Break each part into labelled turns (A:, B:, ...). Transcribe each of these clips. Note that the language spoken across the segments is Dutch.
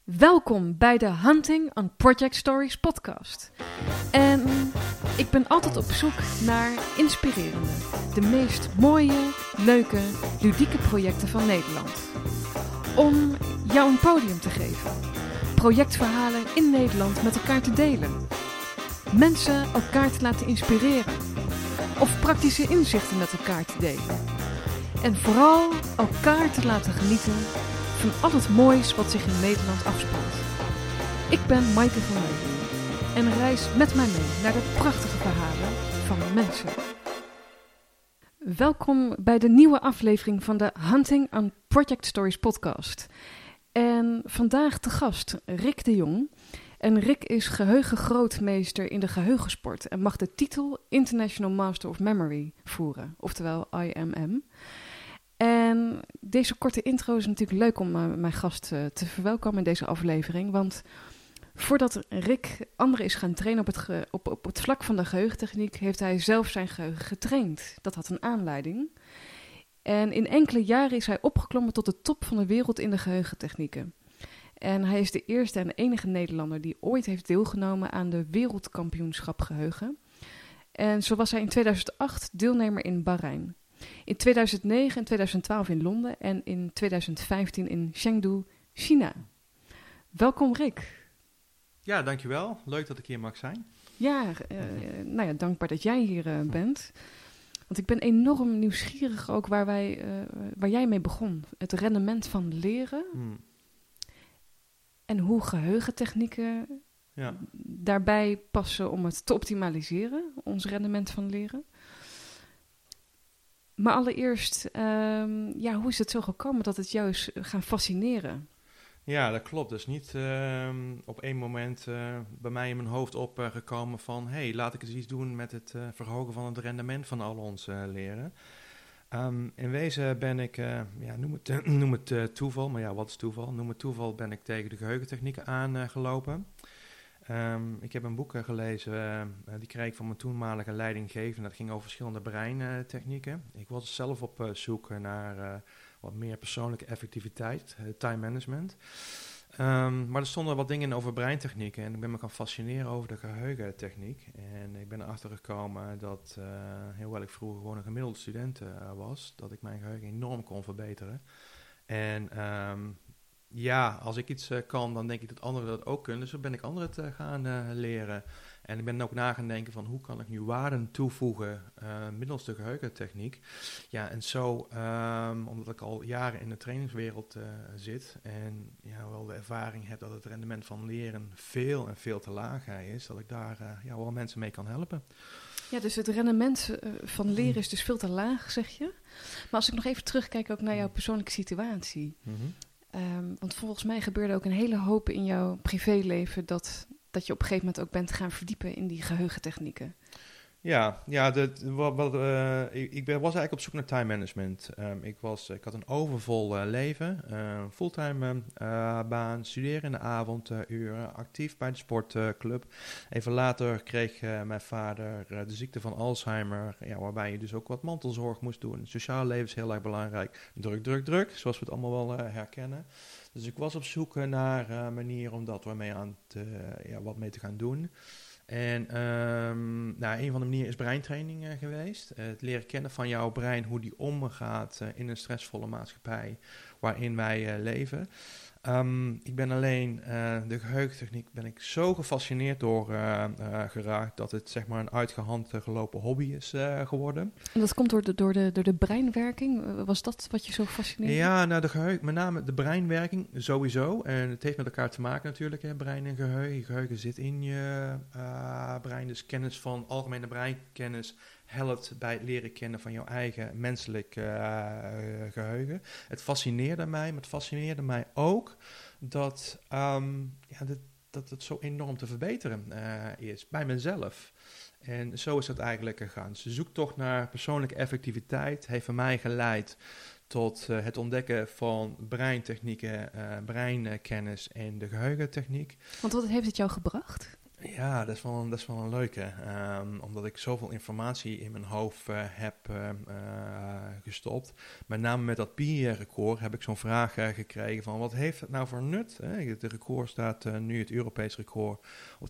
A: Welkom bij de Hunting on Project Stories podcast. En ik ben altijd op zoek naar inspirerende, de meest mooie, leuke, ludieke projecten van Nederland. Om jou een podium te geven. Projectverhalen in Nederland met elkaar te delen. Mensen elkaar te laten inspireren. Of praktische inzichten met elkaar te delen. En vooral elkaar te laten genieten van al het moois wat zich in Nederland afspeelt. Ik ben Maaike van Leuven en reis met mij mee naar de prachtige verhalen van mensen. Welkom bij de nieuwe aflevering van de Hunting on Project Stories podcast. En vandaag te gast Rick de Jong. En Rick is geheugengrootmeester in de geheugensport en mag de titel International Master of Memory voeren, oftewel IMM. En deze korte intro is natuurlijk leuk om mijn gast te verwelkomen in deze aflevering. Want voordat Rick anderen is gaan trainen op het vlak van de geheugentechniek, heeft hij zelf zijn geheugen getraind. Dat had een aanleiding. En in enkele jaren is hij opgeklommen tot de top van de wereld in de geheugentechnieken. En hij is de eerste en enige Nederlander die ooit heeft deelgenomen aan de wereldkampioenschap geheugen. En zo was hij in 2008 deelnemer in Bahrein. In 2009 en 2012 in Londen en in 2015 in Chengdu, China. Welkom Rick.
B: Ja, dankjewel. Leuk dat ik hier mag zijn.
A: Ja, dankbaar dat jij hier bent. Want ik ben enorm nieuwsgierig ook waar jij mee begon. Het rendement van leren. En hoe geheugentechnieken daarbij passen om het te optimaliseren. Ons rendement van leren. Maar allereerst, hoe is het zo gekomen dat het jou is gaan fascineren?
B: Ja, dat klopt. Dus niet op één moment bij mij in mijn hoofd opgekomen van laat ik eens iets doen met het verhogen van het rendement van al ons leren. In wezen ben ik, noem het toeval, maar ja, wat is toeval? Noem het toeval, ben ik tegen de geheugentechnieken aangelopen. Ik heb een boek gelezen, die kreeg ik van mijn toenmalige leidinggevende. Dat ging over verschillende breintechnieken. Ik was zelf op zoek naar wat meer persoonlijke effectiviteit, time management. Maar er stonden wat dingen in over breintechnieken en ik ben me gaan fascineren over de geheugentechniek. En ik ben erachter gekomen dat, hoewel ik vroeger gewoon een gemiddelde student was, dat ik mijn geheugen enorm kon verbeteren. En als ik iets kan, dan denk ik dat anderen dat ook kunnen. Dus dan ben ik anderen het gaan leren. En ik ben ook na gaan denken van hoe kan ik nu waarden toevoegen middels de geheugentechniek. Ja, en zo, omdat ik al jaren in de trainingswereld zit en wel de ervaring heb dat het rendement van leren veel en veel te laag is, dat ik daar wel mensen mee kan helpen.
A: Ja, dus het rendement van leren is dus veel te laag, zeg je. Maar als ik nog even terugkijk ook naar jouw persoonlijke situatie. Want volgens mij gebeurde ook een hele hoop in jouw privéleven dat je op een gegeven moment ook bent gaan verdiepen in die geheugentechnieken. Ik was eigenlijk op zoek naar time management. Ik had een overvol leven, fulltime baan, studeren in de avonduren, actief bij de sportclub. Even later kreeg mijn vader de ziekte van Alzheimer, waarbij je dus ook wat mantelzorg moest doen. Het sociale leven is heel erg belangrijk. Druk, zoals we het allemaal wel herkennen. Dus ik was op zoek naar een manier om dat wat mee te gaan doen. En een van de manieren is breintraining geweest. Het leren kennen van jouw brein, hoe die omgaat in een stressvolle maatschappij waarin wij leven. Ik ben alleen de geheugentechniek ben ik zo gefascineerd door geraakt dat het zeg maar een uit de hand gelopen hobby is geworden. En dat komt door de breinwerking? Was dat wat je zo fascineerde?
B: Ja, met name de breinwerking sowieso. En het heeft met elkaar te maken natuurlijk, hè, brein en geheugen. Je geheugen zit in je brein, dus kennis van algemene breinkennis helpt bij het leren kennen van jouw eigen menselijk geheugen. Het fascineerde mij, maar het fascineerde mij ook dat het zo enorm te verbeteren is bij mezelf. En zo is dat eigenlijk gegaan. Dus de zoektocht naar persoonlijke effectiviteit heeft voor mij geleid tot het ontdekken van breintechnieken, breinkennis en de geheugentechniek.
A: Want wat heeft het jou gebracht?
B: Ja, dat is wel een leuke. Omdat ik zoveel informatie in mijn hoofd heb gestopt. Met name met dat Pi-record heb ik zo'n vraag gekregen van wat heeft het nou voor nut? Het record staat nu, het Europees record, op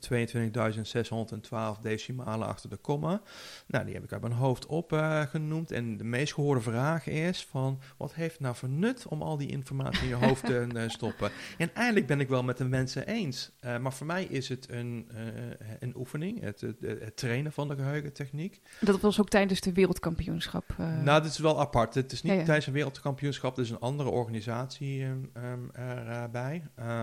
B: 22.612 decimalen achter de komma. Nou, die heb ik uit mijn hoofd opgenoemd. En de meest gehoorde vraag is van wat heeft het nou voor nut om al die informatie in je hoofd te stoppen? En eigenlijk ben ik wel met de mensen eens. Maar voor mij is het een oefening, het trainen van de geheugentechniek.
A: Dat was ook tijdens de wereldkampioenschap.
B: Nou, dit is wel apart. Het is niet tijdens een wereldkampioenschap, er is een andere organisatie erbij.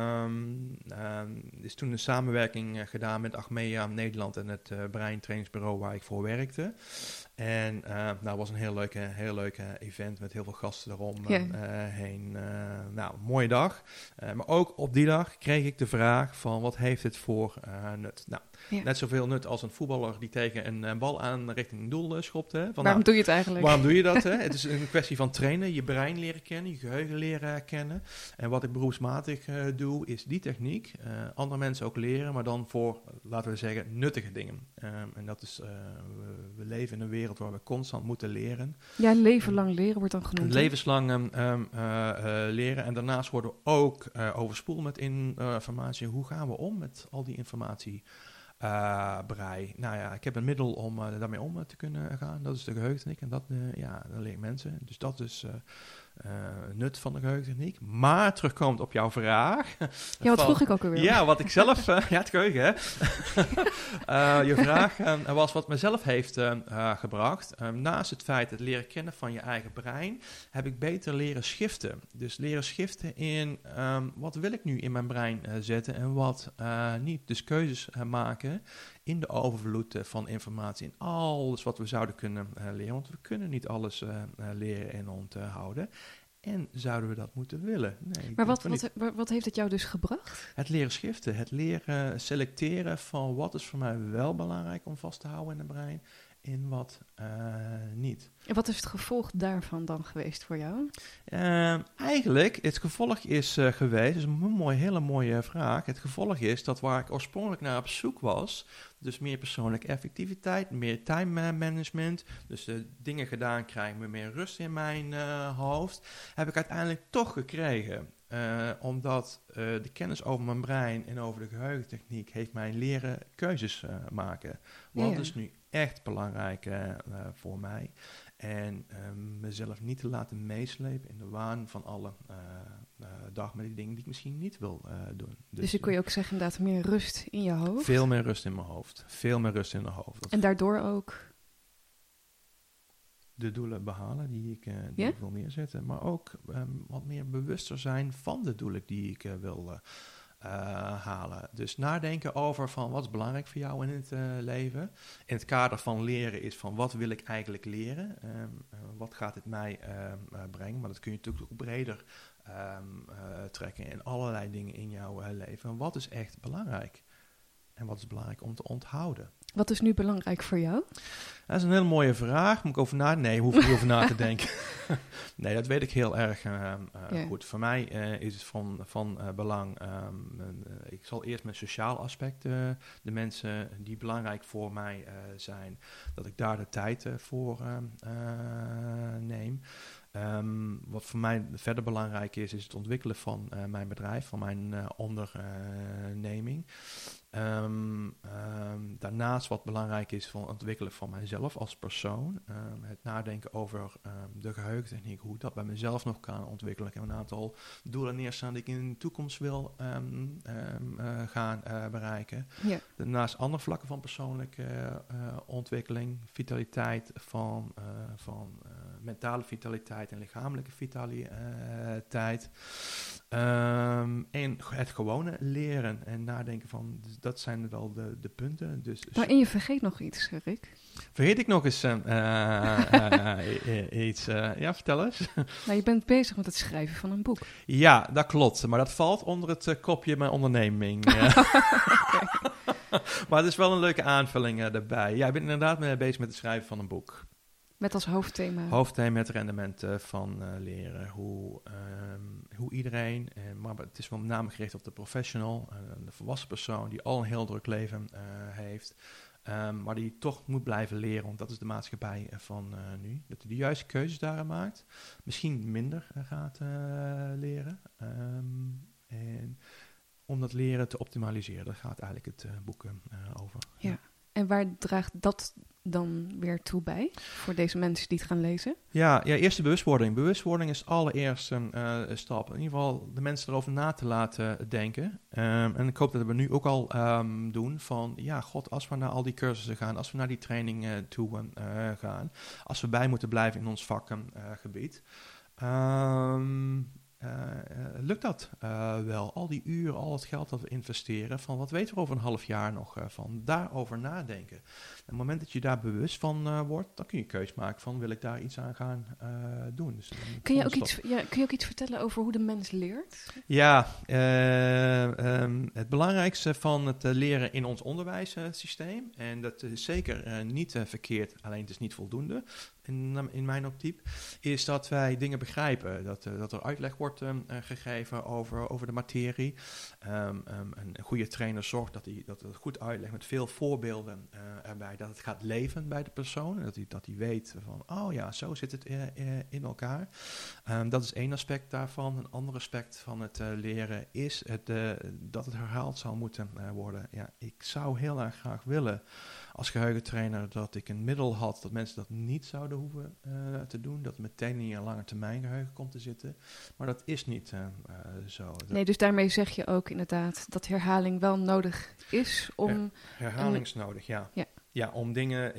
B: Er is toen een samenwerking gedaan met Achmea Nederland en het breintrainingsbureau waar ik voor werkte. En het was een heel leuke event met heel veel gasten eromheen. Mooie dag. Maar ook op die dag kreeg ik de vraag van wat heeft het voor nut? Nou, net zoveel nut als een voetballer die tegen een bal aan richting een doel schopt. Hè?
A: Waarom doe je het eigenlijk?
B: Waarom doe je dat? Hè? Het is een kwestie van trainen, je brein leren kennen, je geheugen leren kennen. En wat ik beroepsmatig doe, is die techniek. Andere mensen ook leren, maar dan voor, laten we zeggen, nuttige dingen. En dat is, we leven in een wereld waar we constant moeten leren.
A: Ja, leven lang leren wordt dan genoemd.
B: Levenslang leren. En daarnaast worden we ook overspoeld met informatie. Hoe gaan we om met al die informatie? Brei. Nou ja, ik heb een middel om daarmee om te kunnen gaan. Dat is de geheugentechniek. En dat leer ik mensen. Dus dat is nut van de geheugentechniek. Maar terugkomend op jouw vraag.
A: Ja, wat vroeg ik ook alweer?
B: Ja, wat ik zelf... het geheugen, hè? Je vraag was wat mezelf heeft gebracht. Naast het feit het leren kennen van je eigen brein, heb ik beter leren schiften. Dus leren schiften in wat wil ik nu in mijn brein zetten en wat niet. Dus keuzes maken in de overvloed van informatie. In alles wat we zouden kunnen leren. Want we kunnen niet alles leren en onthouden. En zouden we dat moeten willen? Nee,
A: maar wat heeft het jou dus gebracht?
B: Het leren schiften, het leren selecteren van wat is voor mij wel belangrijk om vast te houden in het brein en wat niet.
A: En wat is het gevolg daarvan dan geweest voor jou?
B: Eigenlijk, het gevolg is geweest, dat is een hele mooie vraag. Het gevolg is dat waar ik oorspronkelijk naar op zoek was, dus meer persoonlijke effectiviteit, meer time management, dus dingen gedaan krijgen met meer rust in mijn hoofd, heb ik uiteindelijk toch gekregen. Omdat de kennis over mijn brein en over de geheugentechniek heeft mij leren keuzes maken. Wat is nu echt belangrijk voor mij? En mezelf niet te laten meeslepen in de waan van alle dag met die dingen die ik misschien niet wil doen.
A: Dus dan kun je ook zeggen inderdaad meer rust in je hoofd?
B: Veel meer rust in mijn hoofd. Veel meer rust in mijn hoofd.
A: En daardoor ook?
B: De doelen behalen die ik wil neerzetten. Maar ook wat meer bewuster zijn van de doelen die ik wil halen. Dus nadenken over van wat is belangrijk voor jou in het leven. In het kader van leren is van wat wil ik eigenlijk leren. Wat gaat het mij brengen. Maar dat kun je natuurlijk ook breder trekken in allerlei dingen in jouw leven. Wat is echt belangrijk? En wat is belangrijk om te onthouden?
A: Wat is nu belangrijk voor jou?
B: Dat is een hele mooie vraag. Moet ik over na? Nee, hoef ik niet over na te denken. Nee, dat weet ik heel erg goed. Voor mij is het van belang. Ik zal eerst met sociaal aspect, de mensen die belangrijk voor mij zijn, dat ik daar de tijd voor neem. Wat voor mij verder belangrijk is het ontwikkelen van mijn bedrijf, van mijn onderneming. Daarnaast wat belangrijk is voor het ontwikkelen van mijzelf als persoon. Het nadenken over de geheugentechniek, hoe ik dat bij mezelf nog kan ontwikkelen. Ik heb een aantal doelen neerstaan die ik in de toekomst wil gaan bereiken. Ja. Daarnaast andere vlakken van persoonlijke ontwikkeling, vitaliteit van mentale vitaliteit en lichamelijke vitaliteit. En het gewone leren en nadenken van, dus dat zijn wel de punten. Dus,
A: maar en je vergeet nog iets, Rick.
B: Vergeet ik nog eens iets? Ja, vertel eens.
A: Nou, je bent bezig met het schrijven van een boek.
B: Ja, dat klopt. Maar dat valt onder het kopje mijn onderneming. Maar het is wel een leuke aanvulling daarbij. Ja, ik ben inderdaad bezig met het schrijven van een boek.
A: Met als hoofdthema?
B: Hoofdthema het rendement van leren. Hoe iedereen, maar het is wel met name gericht op de professional, de volwassen persoon die al een heel druk leven heeft, maar die toch moet blijven leren, want dat is de maatschappij van nu. Dat hij de juiste keuzes daarin maakt. Misschien minder gaat leren. En om dat leren te optimaliseren, daar gaat eigenlijk het boek over.
A: Ja. En waar draagt dat dan weer toe bij voor deze mensen die het gaan lezen? Ja,
B: eerst de bewustwording. Bewustwording is allereerst een stap. In ieder geval de mensen erover na te laten denken. En ik hoop dat we nu ook al doen van, ja, god, als we naar al die cursussen gaan, als we naar die training toe gaan, als we bij moeten blijven in ons vakgebied, lukt dat wel? Al die uren, al het geld dat we investeren, van wat weten we over een half jaar nog van? Daarover nadenken. Op het moment dat je daar bewust van wordt, dan kun je keus maken van, wil ik daar iets aan gaan doen? Dus
A: kun je ook iets vertellen over hoe de mens leert?
B: Ja, het belangrijkste van het leren in ons onderwijssysteem, en dat is zeker niet verkeerd, alleen het is niet voldoende in mijn optiek, is dat wij dingen begrijpen. Dat er uitleg wordt gegeven over de materie. Een goede trainer zorgt dat het goed uitlegt met veel voorbeelden erbij. Dat het gaat leven bij de persoon. Dat hij weet van, oh ja, zo zit het in elkaar. Dat is één aspect daarvan. Een ander aspect van het leren is dat het herhaald zal moeten worden. Ja, ik zou heel erg graag willen als geheugentrainer dat ik een middel had dat mensen dat niet zouden hoeven te doen. Dat het meteen in je lange termijn geheugen komt te zitten. Maar dat is niet zo.
A: Nee, dus daarmee zeg je ook inderdaad dat herhaling wel nodig is om...
B: Herhaling is nodig, ja. Ja, om dingen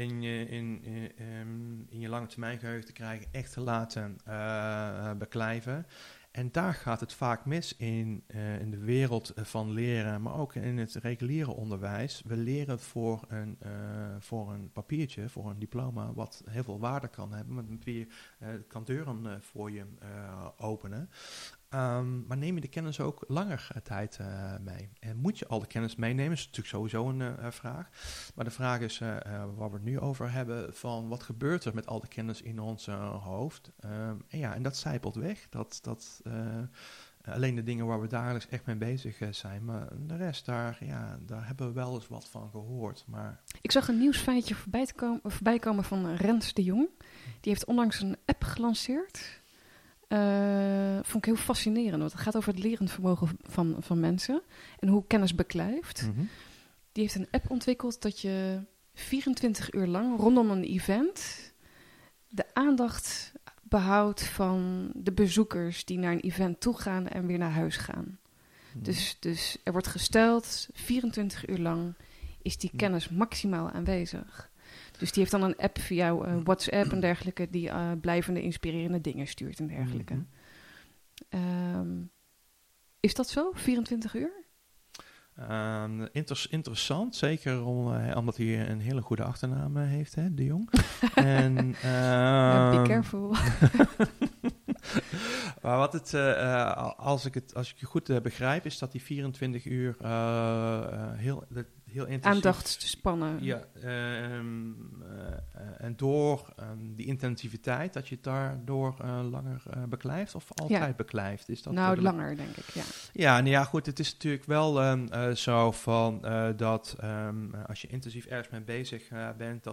B: in je lange termijn geheugen te krijgen, echt te laten beklijven. En daar gaat het vaak mis in de wereld van leren, maar ook in het reguliere onderwijs. We leren voor een papiertje, voor een diploma, wat heel veel waarde kan hebben, met wie kan deuren voor je openen. Maar neem je de kennis ook langer tijd mee? En moet je al de kennis meenemen? Dat is natuurlijk sowieso een vraag. Maar de vraag is, waar we het nu over hebben, van wat gebeurt er met al de kennis in ons hoofd? En dat zijpelt weg. Alleen de dingen waar we dagelijks echt mee bezig zijn. Maar de rest, daar hebben we wel eens wat van gehoord. Maar... Ik
A: zag een nieuwsfeitje voorbij komen van Rens de Jong. Die heeft onlangs een app gelanceerd. Vond ik heel fascinerend. Want het gaat over het lerend vermogen van mensen. En hoe kennis beklijft. Mm-hmm. Die heeft een app ontwikkeld dat je 24 uur lang rondom een event de aandacht behoudt van de bezoekers die naar een event toe gaan en weer naar huis gaan. Mm-hmm. Dus er wordt gesteld, 24 uur lang is die kennis maximaal aanwezig. Dus die heeft dan een app via WhatsApp en dergelijke die blijvende inspirerende dingen stuurt en dergelijke. Mm-hmm. Is dat zo? 24 uur?
B: Interessant, zeker omdat hij een hele goede achternaam heeft, hè, de Jong. En,
A: be careful.
B: Maar als ik je goed begrijp, is dat die 24 uur heel intensief...
A: Aandacht te spannen.
B: Ja, en door die intensiviteit, dat je het daardoor langer beklijft of altijd beklijft? Is dat
A: langer, denk ik, ja.
B: Ja, goed, het is natuurlijk wel zo van dat als je intensief ergens mee bezig bent,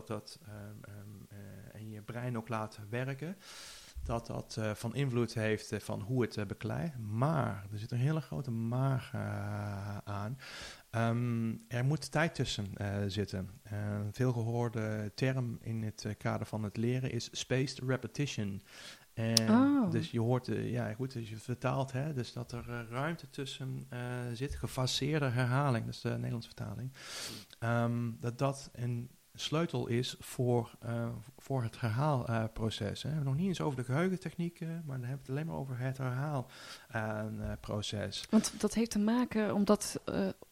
B: en je brein ook laat werken, dat van invloed heeft van hoe het beklijft. Maar, er zit een hele grote maar aan. Er moet tijd tussen zitten. Een veelgehoorde term in het kader van het leren is spaced repetition. Dus je hoort, als je vertaalt, hè, dus dat er ruimte tussen zit, gefaseerde herhaling, dat is de Nederlandse vertaling. Dat een sleutel is voor het herhaalproces. We hebben nog niet eens over de geheugentechnieken, maar dan hebben we het alleen maar over het herhaalproces.
A: Want dat heeft te maken omdat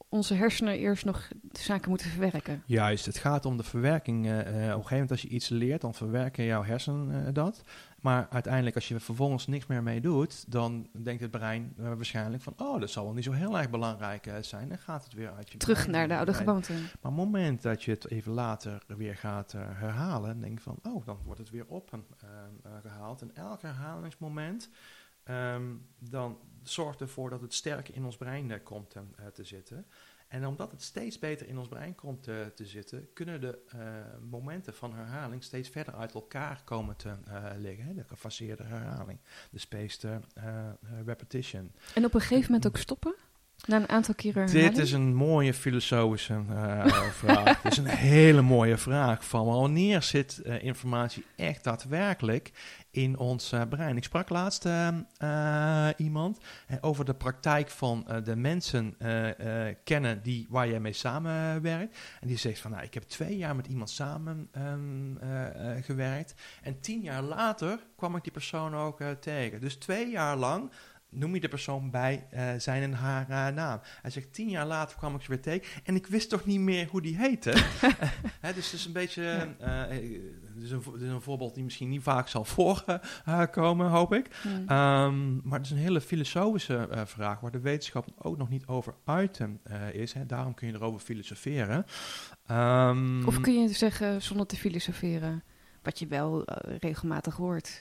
A: onze hersenen eerst nog zaken moeten verwerken.
B: Juist, het gaat om de verwerking. Op een gegeven moment als je iets leert, dan verwerken jouw hersenen dat. Maar uiteindelijk als je vervolgens niks meer mee doet, dan denkt het brein waarschijnlijk van, dat zal wel niet zo heel erg belangrijk zijn. En gaat het weer uit je
A: Terug
B: brein.
A: naar de oude gewoonte.
B: Maar op het moment dat je het even later weer gaat herhalen, dan denk je van, dan wordt het weer opgehaald. En elk herhalingsmoment dan zorgt ervoor dat het sterker in ons brein komt te zitten. En omdat het steeds beter in ons brein komt te zitten, kunnen de momenten van herhaling steeds verder uit elkaar komen te liggen. Hè? De gefaseerde herhaling, de spaced repetition.
A: En op een gegeven moment ook stoppen? Na een aantal keren herhaling?
B: Dit is een mooie filosofische vraag. Dit is een hele mooie vraag van wanneer zit informatie echt daadwerkelijk in ons brein. Ik sprak laatst iemand over de praktijk van de mensen kennen waar jij mee samenwerkt. En die zegt van, ik heb 2 jaar met iemand samen gewerkt. En 10 jaar later kwam ik die persoon ook tegen. Dus 2 jaar lang noem je de persoon bij zijn en haar naam. Hij zegt, 10 jaar later kwam ik ze weer tegen en ik wist toch niet meer hoe die heette. Dus het is een beetje, dit is een voorbeeld die misschien niet vaak zal voorkomen, hoop ik. Maar het is een hele filosofische vraag, waar de wetenschap ook nog niet over uit is. Daarom kun je erover filosoferen.
A: Of kun je zeggen, zonder te filosoferen, wat je wel regelmatig hoort,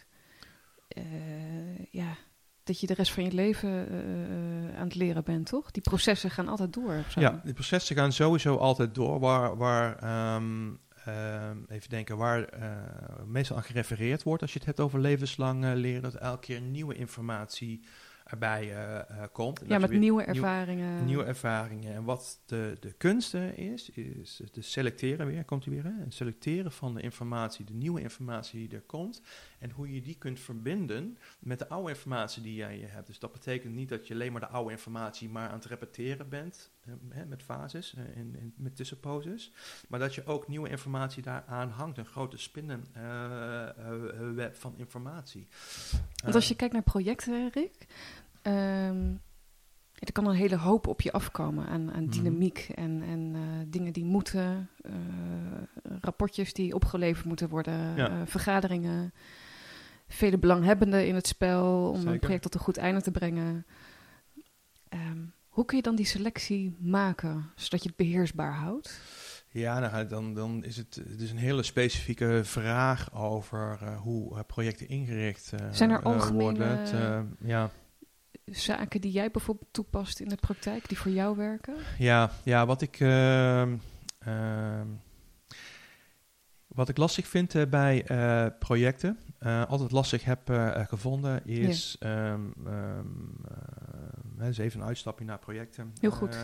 A: dat je de rest van je leven aan het leren bent, toch? Die processen gaan altijd door.
B: Ja, die processen gaan sowieso altijd door. Waar meestal aan gerefereerd wordt als je het hebt over levenslang leren, dat elke keer nieuwe informatie erbij komt. En
A: met nieuwe ervaringen.
B: Nieuwe ervaringen. En wat de kunst is de selecteren weer, komt hij weer, hè? Het selecteren van de informatie, de nieuwe informatie die er komt. En hoe je die kunt verbinden met de oude informatie die jij hebt. Dus dat betekent niet dat je alleen maar de oude informatie maar aan het repeteren bent, met fases, met tussenposes. Maar dat je ook nieuwe informatie daaraan hangt. Een grote spinnenweb van informatie.
A: Want als je kijkt naar projecten, Rick, er kan een hele hoop op je afkomen aan dynamiek en dingen die moeten, rapportjes die opgeleverd moeten worden, vergaderingen, vele belanghebbenden in het spel om een project tot een goed einde te brengen. Hoe kun je dan die selectie maken, zodat je het beheersbaar houdt?
B: Ja, dan is het is een hele specifieke vraag over hoe projecten ingericht
A: zijn er algemene
B: worden.
A: Zaken die jij bijvoorbeeld toepast in de praktijk, die voor jou werken?
B: Ja, wat ik lastig vind bij projecten, altijd lastig heb gevonden, is dus even een uitstapje naar projecten.
A: Heel goed.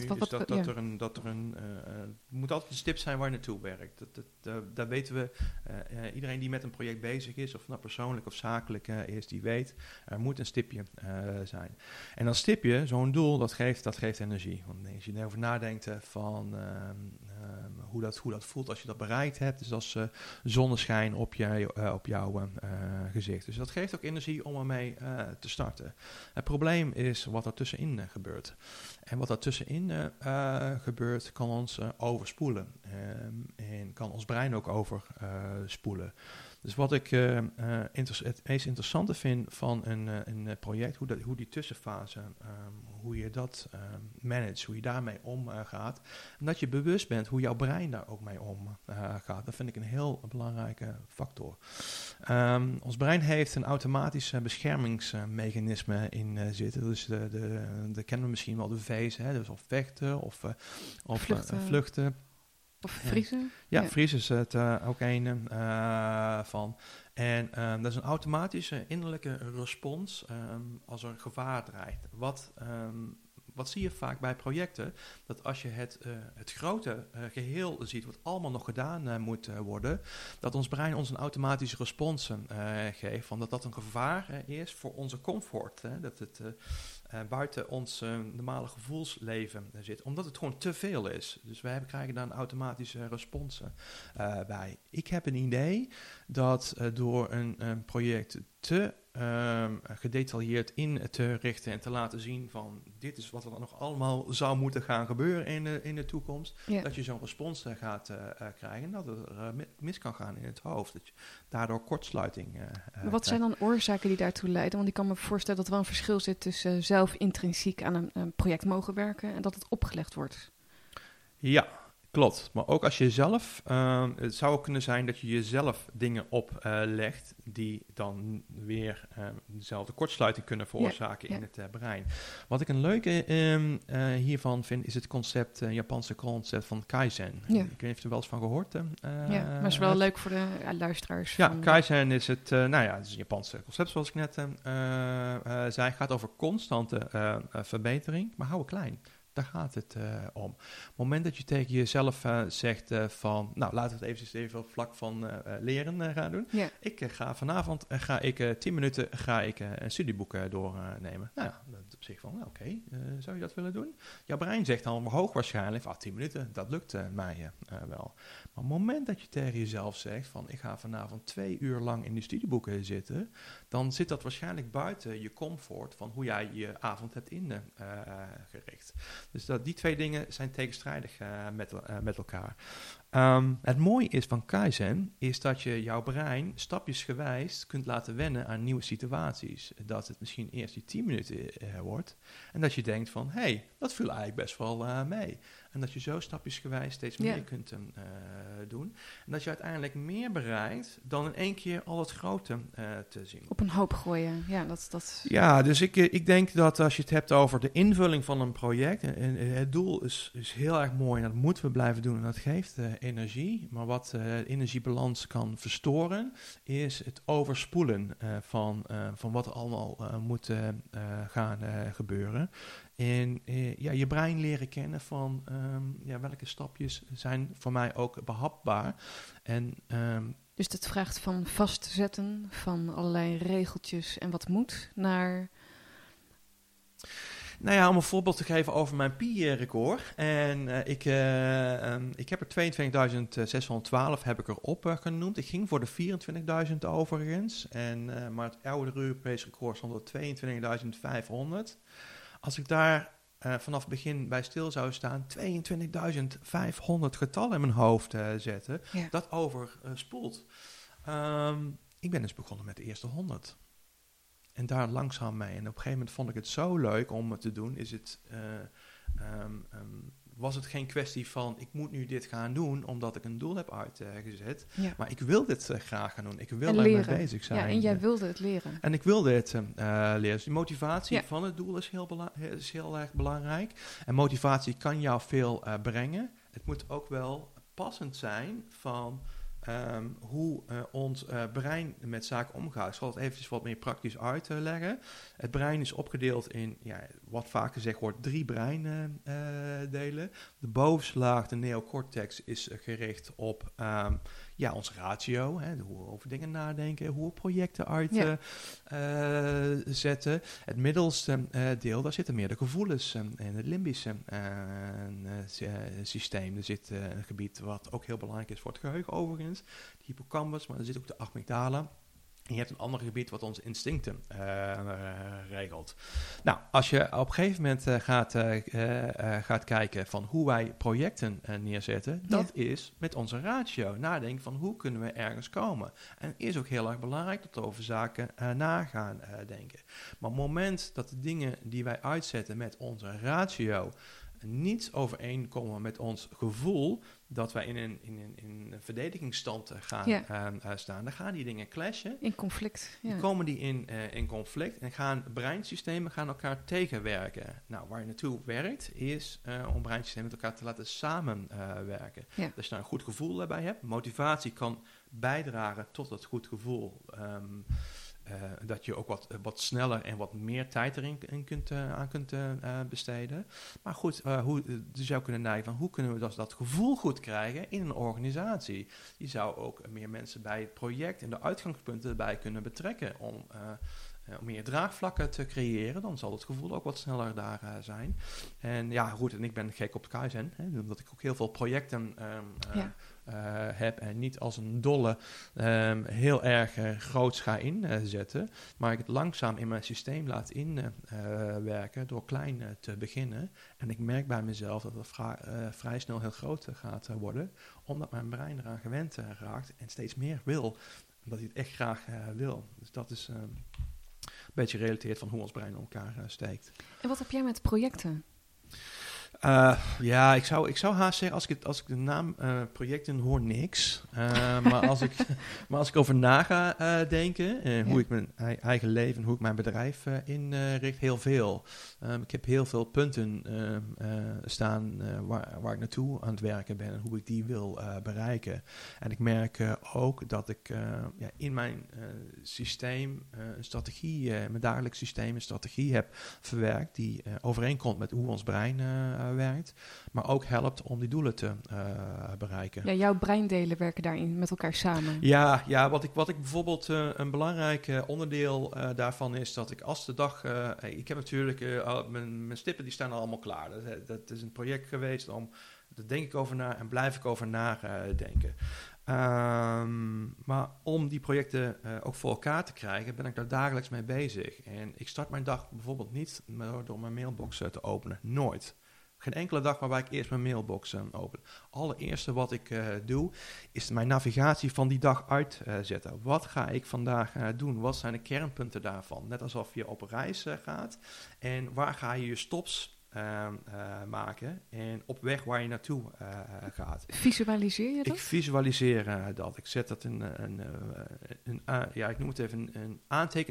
B: Moet altijd een stip zijn waar je naartoe werkt. Daar weten we. Iedereen die met een project bezig is, of nou persoonlijk of zakelijk is, die weet, er moet een stipje zijn. En dat stipje, zo'n doel, dat geeft energie. Want als je erover nadenkt van hoe dat voelt als je dat bereikt hebt, dus als zonneschijn op jouw gezicht. Dus dat geeft ook energie om ermee te starten. Het probleem is wat er tussenin gebeurt. En wat er tussenin gebeurt, kan ons overspoelen. En kan ons brein ook overspoelen. Dus wat ik het meest interessante vind van een project, hoe die tussenfase, hoe je dat managt, hoe je daarmee omgaat. En dat je bewust bent hoe jouw brein daar ook mee omgaat. Dat vind ik een heel belangrijke factor. Ons brein heeft een automatisch beschermingsmechanisme in zitten. Dus de kennen we misschien wel de V's, dus of vechten of vluchten.
A: Of vriezen?
B: Ja, vriezen is het ook een van. En dat is een automatische innerlijke respons als er gevaar dreigt. Wat zie je vaak bij projecten? Dat als je het grote geheel ziet, wat allemaal nog gedaan moet worden, dat ons brein ons een automatische respons geeft. Van dat een gevaar is voor onze comfort. Dat het buiten ons normale gevoelsleven zit. Omdat het gewoon te veel is. Dus wij krijgen daar een automatische respons bij. Ik heb een idee dat door een project te gedetailleerd in te richten en te laten zien van dit is wat er dan nog allemaal zou moeten gaan gebeuren in de toekomst.
A: Ja.
B: Dat je zo'n respons gaat krijgen en dat er mis kan gaan in het hoofd. Dat je daardoor kortsluiting
A: Wat zijn dan oorzaken die daartoe leiden? Want ik kan me voorstellen dat er wel een verschil zit tussen zelf intrinsiek aan een project mogen werken en dat het opgelegd wordt.
B: Ja, klopt. Maar ook als je zelf, het zou ook kunnen zijn dat je jezelf dingen oplegt die dan weer dezelfde kortsluiting kunnen veroorzaken in het brein. Wat ik een leuke hiervan vind, is het concept, Japanse concept van Kaizen.
A: Ja.
B: Ik weet niet of je er wel eens van gehoord hebt.
A: Maar het is wel leuk voor de luisteraars.
B: Ja, Kaizen is het, het is een Japanse concept zoals ik net zei. Het gaat over constante verbetering, maar hou het klein. Daar gaat het om. Op het moment dat je tegen jezelf zegt van, nou laten we het even op vlak van leren gaan doen.
A: Ja.
B: Ik ga vanavond 10 minuten een studieboek doornemen. Nou ja, dat op zich van, oké, zou je dat willen doen? Jouw brein zegt dan hoogwaarschijnlijk, 10 minuten, dat lukt mij wel. Maar op het moment dat je tegen jezelf zegt van, ik ga vanavond 2 uur lang in die studieboeken zitten, dan zit dat waarschijnlijk buiten je comfort van hoe jij je avond hebt ingericht. Dus die twee dingen zijn tegenstrijdig met elkaar. Het mooie is van Kaizen is dat je jouw brein stapjesgewijs kunt laten wennen aan nieuwe situaties. Dat het misschien eerst die 10 minuten wordt en dat je denkt van, dat viel eigenlijk best wel mee. En dat je zo stapjesgewijs steeds meer kunt doen. En dat je uiteindelijk meer bereikt dan in één keer al het grote te zien.
A: Op een hoop gooien. Ja, dat...
B: Ja, dus ik denk dat als je het hebt over de invulling van een project, en het doel is heel erg mooi en dat moeten we blijven doen en dat geeft energie. Maar wat de energiebalans kan verstoren, is het overspoelen van wat er allemaal moet gaan gebeuren. En je brein leren kennen van welke stapjes zijn voor mij ook behapbaar. En,
A: dus het vraagt van vastzetten van allerlei regeltjes en wat moet naar...
B: Nou ja, om een voorbeeld te geven over mijn Pi-record. En ik heb er 22.612 heb ik erop genoemd. Ik ging voor de 24.000 overigens. Maar het oude Europees record stond op 22.500. Als ik daar vanaf het begin bij stil zou staan, 22.500 getallen in mijn hoofd zetten, dat overspoelt. Ik ben dus begonnen met de eerste 100. En daar langzaam mee. En op een gegeven moment vond ik het zo leuk om het te doen. Was het geen kwestie van, ik moet nu dit gaan doen, omdat ik een doel heb uitgezet. Maar ik wil dit graag gaan doen. Ik wil ermee bezig zijn.
A: Ja, en jij wilde het leren.
B: En ik wilde het leren. Dus die motivatie van het doel is heel erg belangrijk. En motivatie kan jou veel brengen. Het moet ook wel passend zijn van... hoe ons brein met zaken omgaat. Ik zal het eventjes wat meer praktisch uitleggen. Het brein is opgedeeld in, wat vaak gezegd wordt, 3 breindelen. De bovenste laag, de neocortex, is gericht op ons ratio. Hoe we over dingen nadenken, hoe we projecten uitzetten. Het middelste deel, daar zitten meer de gevoelens en het limbische systeem. Er zit een gebied wat ook heel belangrijk is voor het geheugen overigens. De hippocampus, maar er zit ook de amygdala. En je hebt een ander gebied wat onze instincten regelt. Nou, als je op een gegeven moment gaat kijken van hoe wij projecten neerzetten, dat is met onze ratio. Nadenken van hoe kunnen we ergens komen. En het is ook heel erg belangrijk dat we over zaken na gaan denken. Maar op het moment dat de dingen die wij uitzetten met onze ratio niet overeenkomen met ons gevoel, dat wij in een verdedigingsstand gaan staan, dan gaan die dingen clashen.
A: In conflict.
B: Dan komen die in conflict en breinsystemen gaan elkaar tegenwerken. Nou, waar je naartoe werkt, is om breinsystemen met elkaar te laten samenwerken. Dus als je daar een goed gevoel bij hebt, motivatie kan bijdragen tot dat goed gevoel. Dat je ook wat sneller en wat meer tijd erin kunt besteden. Maar goed, je zou kunnen nadenken van hoe kunnen we dat gevoel goed krijgen in een organisatie. Je zou ook meer mensen bij het project en de uitgangspunten erbij kunnen betrekken om meer draagvlakken te creëren, dan zal het gevoel ook wat sneller daar zijn. En ja, goed, en ik ben gek op Kaizen, omdat ik ook heel veel projecten heb en niet als een dolle heel erg groots ga inzetten, maar ik het langzaam in mijn systeem laat inwerken door klein te beginnen. En ik merk bij mezelf dat het vrij snel heel groot gaat worden, omdat mijn brein eraan gewend raakt en steeds meer wil, omdat hij het echt graag wil. Dus dat is een beetje gerelateerd van hoe ons brein in elkaar steekt.
A: En wat heb jij met projecten?
B: Ja, ik zou haast zeggen, als ik de naam projecten hoor, niks. Maar als ik over na ga denken, hoe ik mijn eigen leven, hoe ik mijn bedrijf inricht, heel veel. Ik heb heel veel punten staan waar ik naartoe aan het werken ben en hoe ik die wil bereiken. En ik merk ook dat ik in mijn systeem een strategie, mijn dagelijks systeem een strategie heb verwerkt die overeenkomt met hoe ons brein werkt, maar ook helpt om die doelen te bereiken. Ja,
A: jouw breindelen werken daarin met elkaar samen.
B: Ja, wat ik bijvoorbeeld een belangrijk onderdeel daarvan is dat ik als de dag... ik heb natuurlijk... mijn stippen die staan allemaal klaar. Dat is een project geweest, daar denk ik over na en blijf ik over nadenken. Maar om die projecten ook voor elkaar te krijgen, ben ik daar dagelijks mee bezig. En ik start mijn dag bijvoorbeeld niet door mijn mailbox te openen. Nooit. Geen enkele dag waarbij ik eerst mijn mailbox open. Allereerste wat ik doe, is mijn navigatie van die dag uitzetten. Wat ga ik vandaag doen? Wat zijn de kernpunten daarvan? Net alsof je op reis gaat. En waar ga je stops maken? En op weg waar je naartoe gaat.
A: Visualiseer je dat?
B: Ik visualiseer dat. Ik zet dat ik noem het even een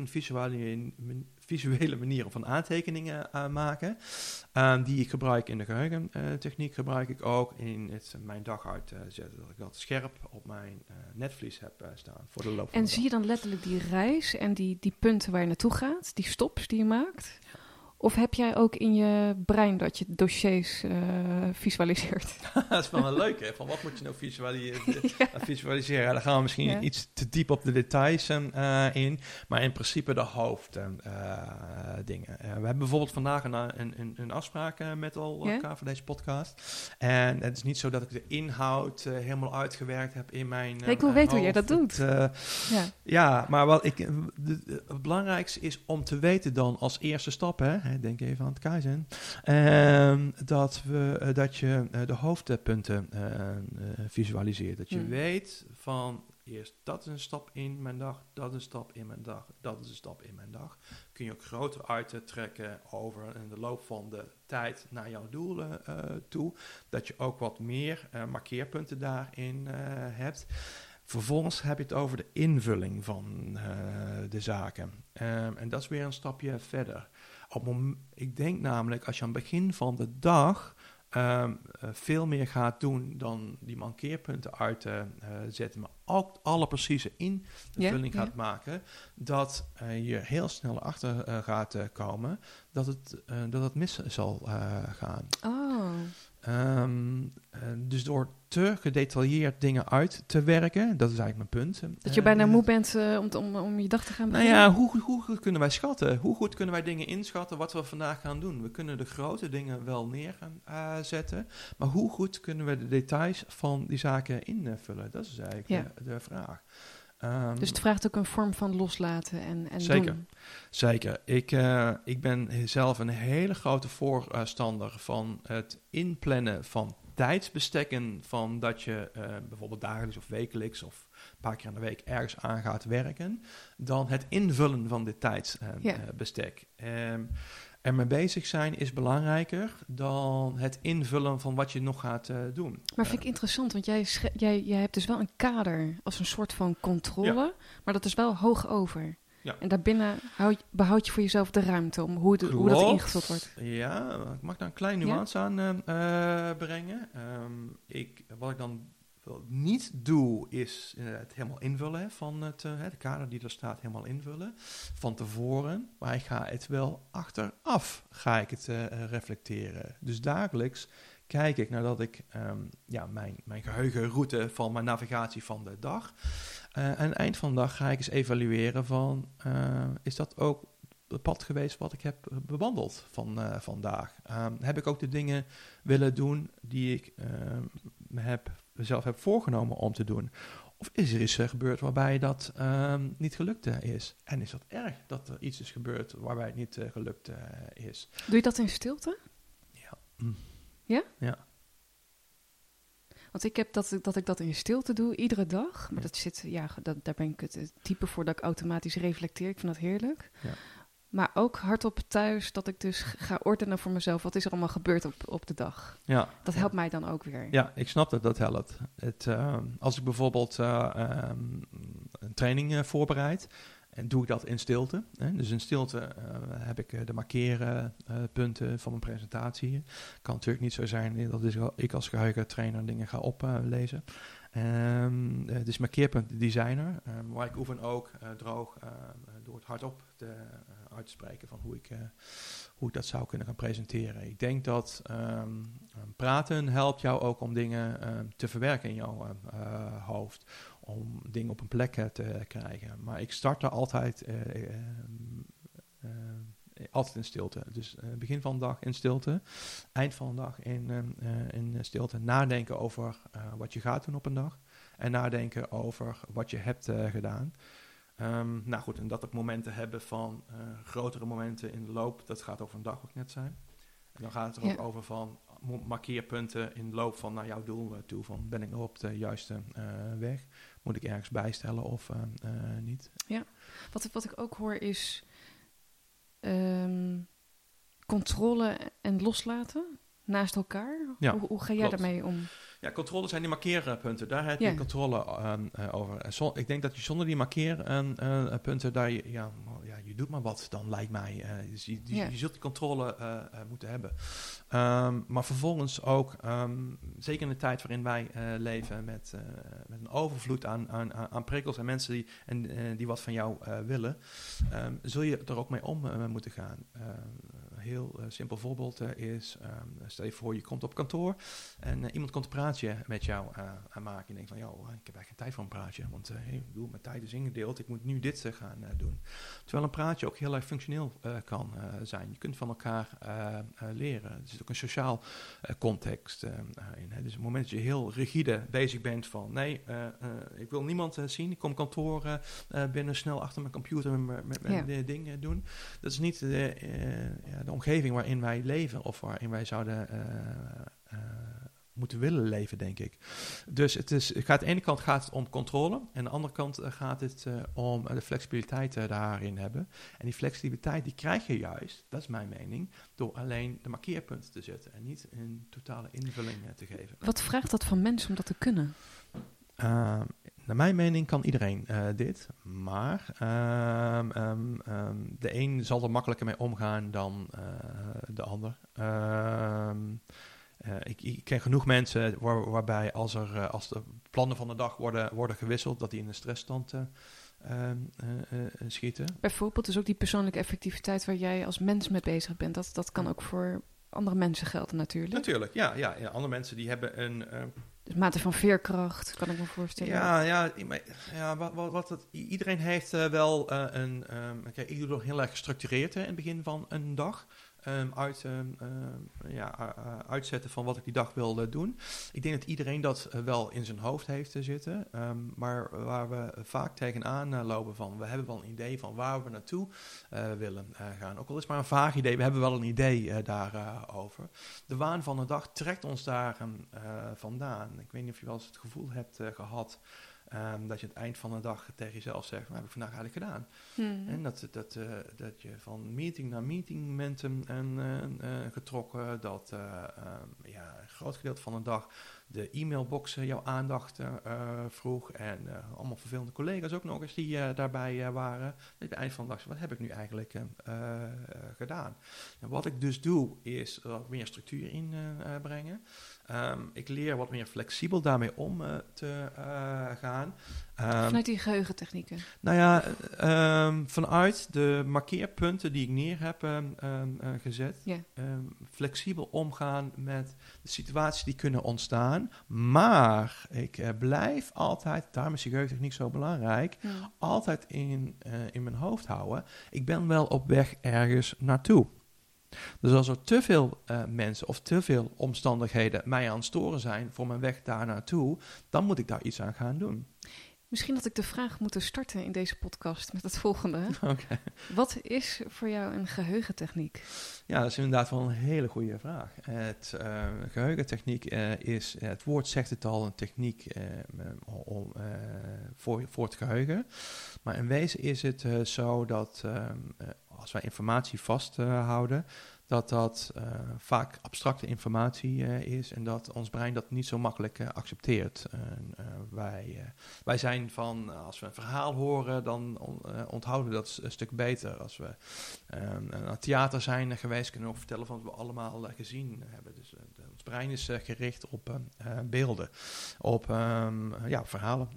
B: visuele manier of een aantekeningen maken. Die ik gebruik in de geheugentechniek, gebruik ik ook in mijn dag uitzetten. Dat ik dat scherp op mijn netvlies heb staan voor de loop van de dag.
A: Zie je dan letterlijk die reis en die punten waar je naartoe gaat, die stops die je maakt? Ja. Of heb jij ook in je brein dat je dossiers visualiseert?
B: Dat is wel een leuke. Van wat moet je nou visualiseren? Ja, daar gaan we misschien iets te diep op de details in. Maar in principe de hoofddingen. We hebben bijvoorbeeld vandaag een afspraak met elkaar voor deze podcast. En het is niet zo dat ik de inhoud helemaal uitgewerkt heb in mijn
A: ik wil weten hoe jij dat doet.
B: Maar het belangrijkste is om te weten dan als eerste stap... denk even aan het Kaizen, dat je de hoofdpunten visualiseert. Dat je weet van eerst dat is een stap in mijn dag, dat is een stap in mijn dag, dat is een stap in mijn dag. Kun je ook groter uittrekken over in de loop van de tijd naar jouw doelen toe. Dat je ook wat meer markeerpunten daarin hebt. Vervolgens heb je het over de invulling van de zaken. En dat is weer een stapje verder. Ik denk namelijk, als je aan het begin van de dag veel meer gaat doen dan die mankeerpunten uitzetten, maar ook alle precieze invulling gaat maken, dat je heel snel achter gaat komen dat het mis zal gaan.
A: Oh.
B: Dus door te gedetailleerd dingen uit te werken, dat is eigenlijk mijn punt.
A: Dat je bijna moe bent om je dag te gaan beginnen?
B: Nou ja, hoe goed kunnen wij schatten? Hoe goed kunnen wij dingen inschatten wat we vandaag gaan doen? We kunnen de grote dingen wel neer gaan zetten, maar hoe goed kunnen we de details van die zaken invullen? Dat is eigenlijk de vraag.
A: Dus het vraagt ook een vorm van loslaten en
B: zeker,
A: doen.
B: Zeker. Ik ben zelf een hele grote voorstander van het inplannen van tijdsbestekken van dat je bijvoorbeeld dagelijks of wekelijks of een paar keer aan de week ergens aan gaat werken, dan het invullen van dit tijdsbestek. Er mee bezig zijn is belangrijker dan het invullen van wat je nog gaat doen.
A: Maar vind ik interessant, want jij hebt dus wel een kader als een soort van controle, maar dat is wel hoog over. Ja. En daarbinnen behoud je voor jezelf de ruimte om hoe dat ingevuld wordt.
B: Ja, ik mag daar een klein nuance aan brengen. Wat ik dan niet doe, is het helemaal invullen van de kader die er staat, helemaal invullen van tevoren. Maar ik ga het wel achteraf reflecteren. Dus dagelijks kijk ik nadat ik mijn geheugenroute van mijn navigatie van de dag. En aan het eind van de dag ga ik eens evalueren van, is dat ook het pad geweest wat ik heb bewandeld vandaag? Heb ik ook de dingen willen doen die ik mezelf heb voorgenomen om te doen? Of is er iets gebeurd waarbij dat niet gelukt is? En is dat erg dat er iets is gebeurd waarbij het niet gelukt is?
A: Doe je dat in stilte?
B: Ja.
A: Ja?
B: Ja.
A: Want ik heb dat ik dat in stilte doe, iedere dag. Maar daar ben ik het type voor dat ik automatisch reflecteer. Ik vind dat heerlijk.
B: Ja.
A: Maar ook hardop thuis, dat ik dus ga ordenen voor mezelf. Wat is er allemaal gebeurd op de dag?
B: Ja.
A: Dat helpt mij dan ook weer.
B: Ja, ik snap dat helpt. Als ik bijvoorbeeld een training voorbereid, en doe ik dat in stilte. Dus in stilte heb ik de markeerpunten van mijn presentatie. Kan natuurlijk niet zo zijn dat ik als geheugentrainer dingen ga oplezen. Dus markeerpunt designer, waar ik oefen ook droog door het hardop uit te spreken van hoe ik dat zou kunnen gaan presenteren. Ik denk dat praten helpt jou ook om dingen te verwerken in jouw hoofd. Om dingen op een plek te krijgen. Maar ik start er altijd in stilte. Dus begin van de dag in stilte. Eind van de dag in stilte. Nadenken over wat je gaat doen op een dag. En nadenken over wat je hebt gedaan. Nou goed, en dat ook momenten hebben van grotere momenten in de loop. Dat gaat over een dag, wat ik net zei. En dan gaat het er ook over van markeerpunten in de loop van naar jouw doel toe. Van ben ik nog op de juiste weg? Moet ik ergens bijstellen of niet?
A: Ja, wat ik ook hoor is controle en loslaten naast elkaar.
B: Ja,
A: hoe ga jij daarmee om?
B: Ja, controle zijn die markeerpunten. Daar heb je controle over. Ik denk dat je zonder die markeerpunten, je doet maar wat dan, lijkt mij. Dus je zult die controle moeten hebben. Maar vervolgens ook, zeker in de tijd waarin wij leven, met een overvloed aan prikkels en mensen die wat van jou willen, zul je er ook mee om moeten gaan. Een heel simpel voorbeeld is, stel je voor je komt op kantoor en iemand komt een praatje met jou aanmaken. Je denkt van, ik heb eigenlijk geen tijd voor een praatje, want mijn tijd is ingedeeld, ik moet nu dit gaan doen. Terwijl een praatje ook heel erg functioneel kan zijn. Je kunt van elkaar leren. Er zit ook een sociaal context in. Dus op het moment dat je heel rigide bezig bent van, ik wil niemand zien, ik kom kantoor binnen snel achter mijn computer met dingen doen. Dat is niet de omgeving waarin wij leven of waarin wij zouden moeten willen leven, denk ik. Dus aan de ene kant gaat het om controle en aan de andere kant gaat het om de flexibiliteit daarin hebben. En die flexibiliteit die krijg je juist, dat is mijn mening, door alleen de markeerpunten te zetten en niet een totale invulling te geven.
A: Wat vraagt dat van mensen om dat te kunnen?
B: Naar mijn mening kan iedereen dit, maar de een zal er makkelijker mee omgaan dan de ander. Ik ken genoeg mensen waarbij als de plannen van de dag worden gewisseld, dat die in een stressstand schieten.
A: Bijvoorbeeld dus ook die persoonlijke effectiviteit waar jij als mens mee bezig bent. Dat kan ook voor andere mensen gelden natuurlijk.
B: Natuurlijk, ja. Andere mensen die hebben een...
A: Dus mate van veerkracht, kan ik me voorstellen.
B: Iedereen heeft wel ik doe het heel erg gestructureerd in het begin van een dag. Uitzetten van wat ik die dag wil doen. Ik denk dat iedereen dat wel in zijn hoofd heeft zitten. Maar waar we vaak tegenaan lopen van, we hebben wel een idee van waar we naartoe willen gaan. Ook al is maar een vaag idee, we hebben wel een idee daarover. De waan van de dag trekt ons daar vandaan. Ik weet niet of je wel eens het gevoel hebt gehad dat je aan het eind van de dag tegen jezelf zegt, wat heb ik vandaag eigenlijk gedaan? En dat je van meeting naar meeting bent getrokken, dat een groot gedeelte van de dag de e-mailbox jouw aandacht vroeg en allemaal vervelende collega's ook nog eens die daarbij waren. Dat je aan het eind van de dag zegt, wat heb ik nu eigenlijk gedaan? En wat ik dus doe, is wat meer structuur inbrengen. Ik leer wat meer flexibel daarmee om te gaan. gaan.
A: Vanuit die geheugentechnieken?
B: Nou ja, vanuit de markeerpunten die ik neer heb gezet.
A: Ja.
B: Flexibel omgaan met de situaties die kunnen ontstaan. Maar ik blijf altijd, daarom is die geheugentechniek zo belangrijk, altijd in mijn hoofd houden. Ik ben wel op weg ergens naartoe. Dus als er te veel mensen of te veel omstandigheden mij aan het storen zijn voor mijn weg daar naartoe, dan moet ik daar iets aan gaan doen.
A: Misschien had ik de vraag moeten starten in deze podcast met het volgende.
B: Okay.
A: Wat is voor jou een geheugentechniek?
B: Ja, dat is inderdaad wel een hele goede vraag. Geheugentechniek is, het woord zegt het al, een techniek voor het geheugen. Maar in wezen is het zo dat als wij informatie vasthouden, dat vaak abstracte informatie is en dat ons brein dat niet zo makkelijk accepteert. Wij zijn van, als we een verhaal horen, dan onthouden we dat een stuk beter. Als we naar het theater zijn geweest, kunnen we ook vertellen van wat we allemaal gezien hebben. Dus ons brein is gericht op beelden, op verhalen.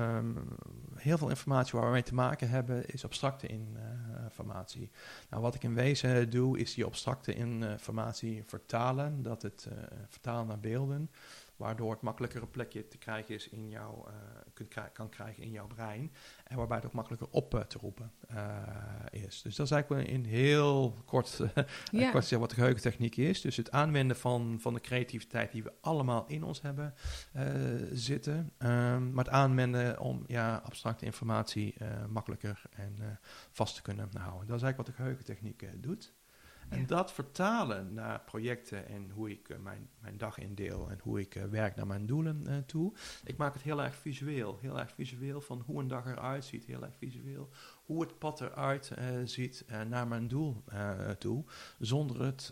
B: Heel veel informatie waar we mee te maken hebben is abstracte informatie. Nou, wat ik in wezen doe, is die abstracte informatie vertalen, vertalen naar beelden, waardoor het makkelijker een plekje te krijgen is in kan krijgen in jouw brein en waarbij het ook makkelijker op te roepen is. Dus dat is eigenlijk wel in heel kort zeggen wat de geheugentechniek is. Dus het aanwenden van de creativiteit die we allemaal in ons hebben zitten, maar het aanwenden om abstracte informatie makkelijker en vast te kunnen houden. Dat is eigenlijk wat de geheugentechniek doet. En dat vertalen naar projecten en hoe ik mijn dag indeel en hoe ik werk naar mijn doelen toe. Ik maak het heel erg visueel van hoe een dag eruit ziet, heel erg visueel. Hoe het pad eruit ziet naar mijn doel toe, zonder het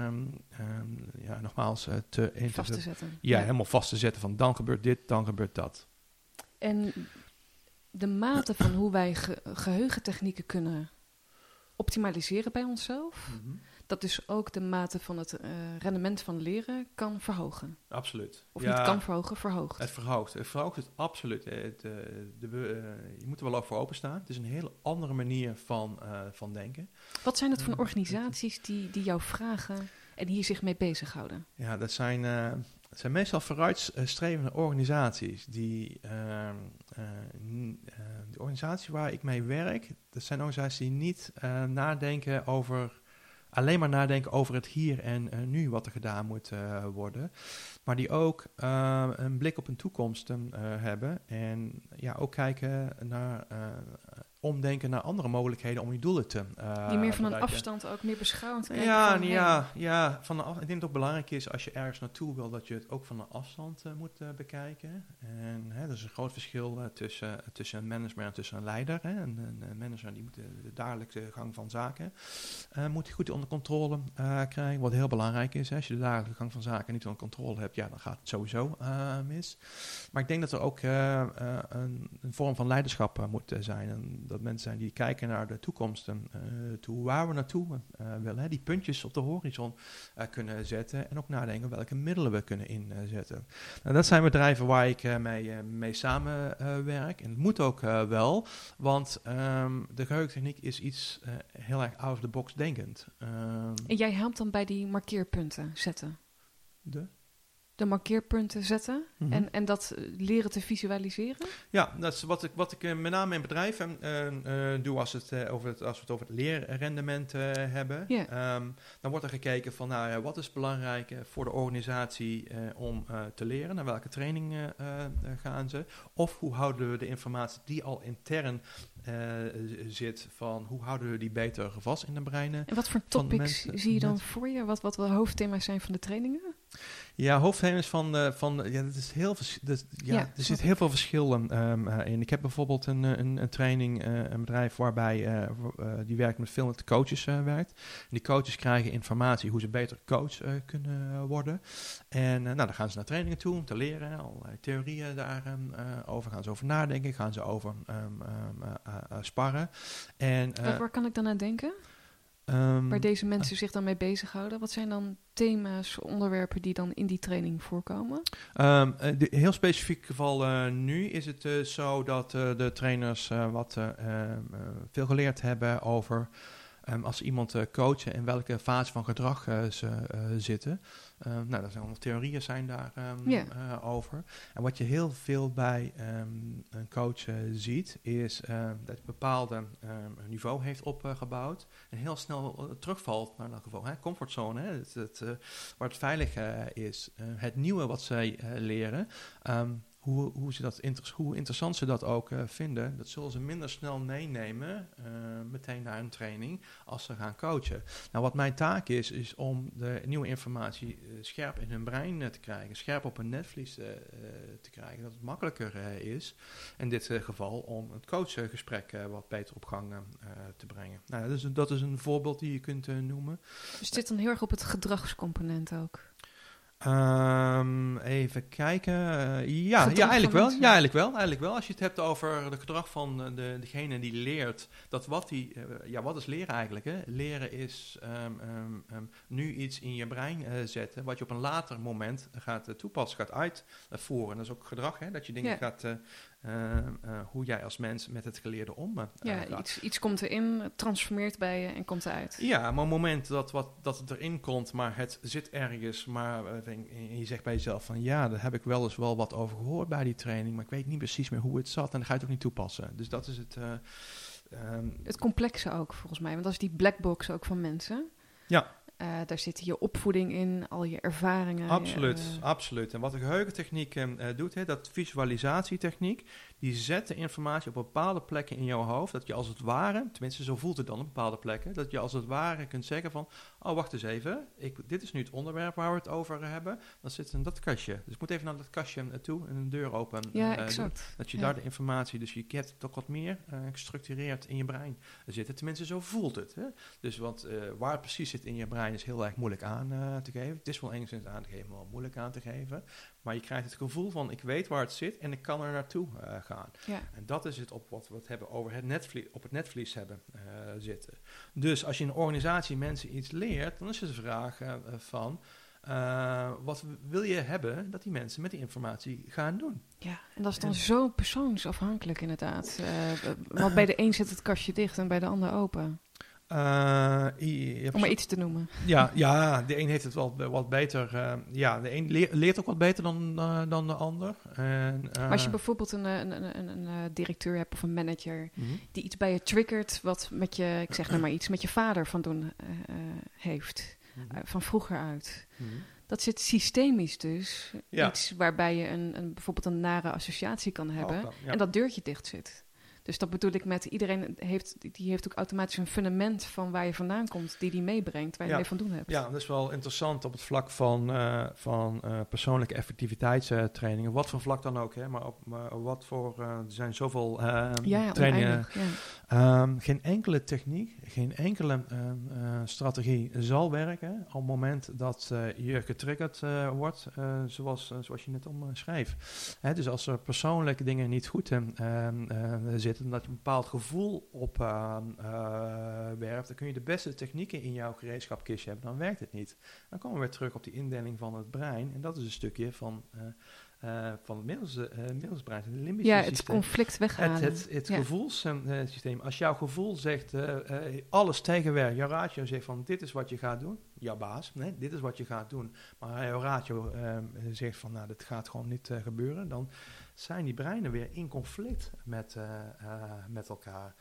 B: nogmaals
A: vast te zetten.
B: Helemaal vast te zetten van dan gebeurt dit, dan gebeurt dat.
A: En de mate van hoe wij geheugentechnieken kunnen optimaliseren bij onszelf, dat dus ook de mate van het rendement van leren kan verhogen.
B: Absoluut.
A: Of niet kan verhogen, verhoogt.
B: Het verhoogt het absoluut. Je moet er wel ook voor openstaan. Het is een hele andere manier van denken.
A: Wat zijn het voor organisaties die jou vragen en hier zich mee bezighouden?
B: Ja, dat zijn meestal vooruitstrevende organisaties. De organisatie waar ik mee werk, dat zijn organisaties die niet alleen maar nadenken over het hier en nu wat er gedaan moet worden. Maar die ook een blik op een toekomst hebben. En ook kijken naar omdenken naar andere mogelijkheden om je doelen te
A: die meer van
B: bereiken.
A: Een afstand ook meer beschouwend kijken.
B: Ik denk dat het ook belangrijk is als je ergens naartoe wil, dat je het ook van een afstand moet bekijken. En er is een groot verschil tussen een manager en tussen een leider. Een manager die moet de dagelijkse gang van zaken moet hij goed onder controle krijgen. Wat heel belangrijk is. Als je de dagelijkse gang van zaken niet onder controle hebt, dan gaat het sowieso mis. Maar ik denk dat er ook een vorm van leiderschap moet zijn. En dat mensen zijn die kijken naar de toekomst toe, waar we naartoe willen. Die puntjes op de horizon kunnen zetten en ook nadenken welke middelen we kunnen inzetten. Nou, dat zijn bedrijven waar ik mee samenwerk. En het moet ook wel, want de geheugentechniek is iets heel erg out of the box denkend.
A: En jij helpt dan bij die markeerpunten zetten? De markeerpunten zetten en dat leren te visualiseren? Ja,
B: dat is wat ik met name in bedrijven doe als we het over het leerrendement hebben. Yeah. Dan wordt er gekeken van wat is belangrijk voor de organisatie om te leren. Naar welke trainingen gaan ze? Of hoe houden we de informatie die al intern zit, van hoe houden we die beter vast in de breinen?
A: En wat voor topics zie je dan voor je? Wat de hoofdthema's zijn van de trainingen?
B: Ja, hoofdthema's dat is heel er zit heel veel verschil in. Ik heb bijvoorbeeld een training, een bedrijf waarbij die werkt met veel met coaches werkt. En die coaches krijgen informatie hoe ze beter coach kunnen worden. En dan gaan ze naar trainingen toe om te leren, allerlei theorieën daarover. Gaan ze over nadenken, gaan ze over sparren. En,
A: waar kan ik dan aan denken? Waar deze mensen zich dan mee bezighouden? Wat zijn dan thema's, onderwerpen die dan in die training voorkomen?
B: Heel specifiek geval nu is het zo dat de trainers veel geleerd hebben over als ze iemand coachen in welke fase van gedrag ze zitten. Daar zijn allemaal theorieën zijn daar over. En wat je heel veel bij een coach ziet, is dat een bepaalde niveau heeft opgebouwd en heel snel terugvalt naar dat geval. Comfortzone, waar het veilig is. Het nieuwe wat zij leren. Hoe interessant ze dat ook vinden, dat zullen ze minder snel meenemen meteen naar een training als ze gaan coachen. Nou, wat mijn taak is om de nieuwe informatie scherp in hun brein te krijgen, scherp op een netvlies te krijgen, dat het makkelijker is in dit geval om het coachgesprek wat beter op gang te brengen. Nou, dat is een voorbeeld die je kunt noemen.
A: Dus dit dan heel erg op het gedragscomponent ook?
B: Even kijken. Eigenlijk wel. Als je het hebt over het gedrag van degene die leert, wat is leren eigenlijk? Hè? Leren is nu iets in je brein zetten, wat je op een later moment gaat toepassen, gaat uitvoeren. Dat is ook gedrag, hè? Dat je dingen gaat, hoe jij als mens met het geleerde gaat.
A: Iets komt erin, transformeert bij je en komt eruit.
B: Ja, maar op het moment dat het erin komt, maar het zit ergens, maar je zegt bij jezelf van daar heb ik wel eens wel wat over gehoord bij die training, maar ik weet niet precies meer hoe het zat en dan ga je het ook niet toepassen. Dus dat is het.
A: Het complexe ook volgens mij, want dat is die black box ook van mensen.
B: Ja.
A: Daar zit je opvoeding in, al je ervaringen.
B: Absoluut. En wat de geheugentechniek doet, dat visualisatietechniek, die zet de informatie op bepaalde plekken in jouw hoofd, dat je als het ware, tenminste zo voelt het dan op bepaalde plekken, dat je als het ware kunt zeggen van, oh wacht eens even, dit is nu het onderwerp waar we het over hebben, dat zit in dat kastje. Dus ik moet even naar dat kastje toe en een deur open.
A: Ja, exact.
B: Doen, dat je daar de informatie, dus je hebt het ook wat meer gestructureerd in je brein zitten. Tenminste, zo voelt het. Hè? Dus waar het precies zit in je brein is heel erg moeilijk aan te geven. Het is wel enigszins aan te geven, maar wel moeilijk aan te geven. Maar je krijgt het gevoel van, ik weet waar het zit en ik kan er naartoe gaan. Ja. En dat is het op wat we het hebben over het netvlies hebben zitten. Dus als je in een organisatie mensen iets leert, dan is het de vraag van, wat wil je hebben dat die mensen met die informatie gaan doen?
A: Ja, en dat is dan zo persoonsafhankelijk inderdaad. Want bij de een zit het kastje dicht en bij de ander open. Om maar iets te noemen.
B: Ja, de een heeft het wel wat beter. De een leert ook wat beter dan de ander.
A: Maar als je bijvoorbeeld een directeur hebt of een manager die iets bij je triggert wat met je, ik zeg nou maar iets, met je vader van doen heeft. Van vroeger uit. Dat zit systemisch dus. Ja. Iets waarbij je bijvoorbeeld een nare associatie kan hebben. En dat deurtje dicht zit. Dus dat bedoel ik met iedereen heeft ook automatisch een fundament van waar je vandaan komt, die meebrengt, waar je mee van doen hebt. Ja,
B: dat is wel interessant op het vlak van persoonlijke effectiviteitstrainingen. Wat voor vlak dan ook, hè? Maar wat voor, er zijn zoveel trainingen. Geen enkele techniek, geen enkele strategie zal werken op het moment dat je getriggerd wordt, zoals je net omschreef. Dus als er persoonlijke dingen niet goed zitten, dat je een bepaald gevoel opwerpt, dan kun je de beste technieken in jouw gereedschapkistje hebben, dan werkt het niet. Dan komen we weer terug op die indeling van het brein, en dat is een stukje van het middelsbrein, het limbische systeem.
A: Het conflict weghalen.
B: Het gevoelssysteem. Als jouw gevoel zegt, alles tegenwerkt, jouw ratio zegt van, dit is wat je gaat doen, jouw baas, nee, dit is wat je gaat doen, maar jouw ratio zegt van, nou, dit gaat gewoon niet gebeuren, dan zijn die breinen weer in conflict met elkaar.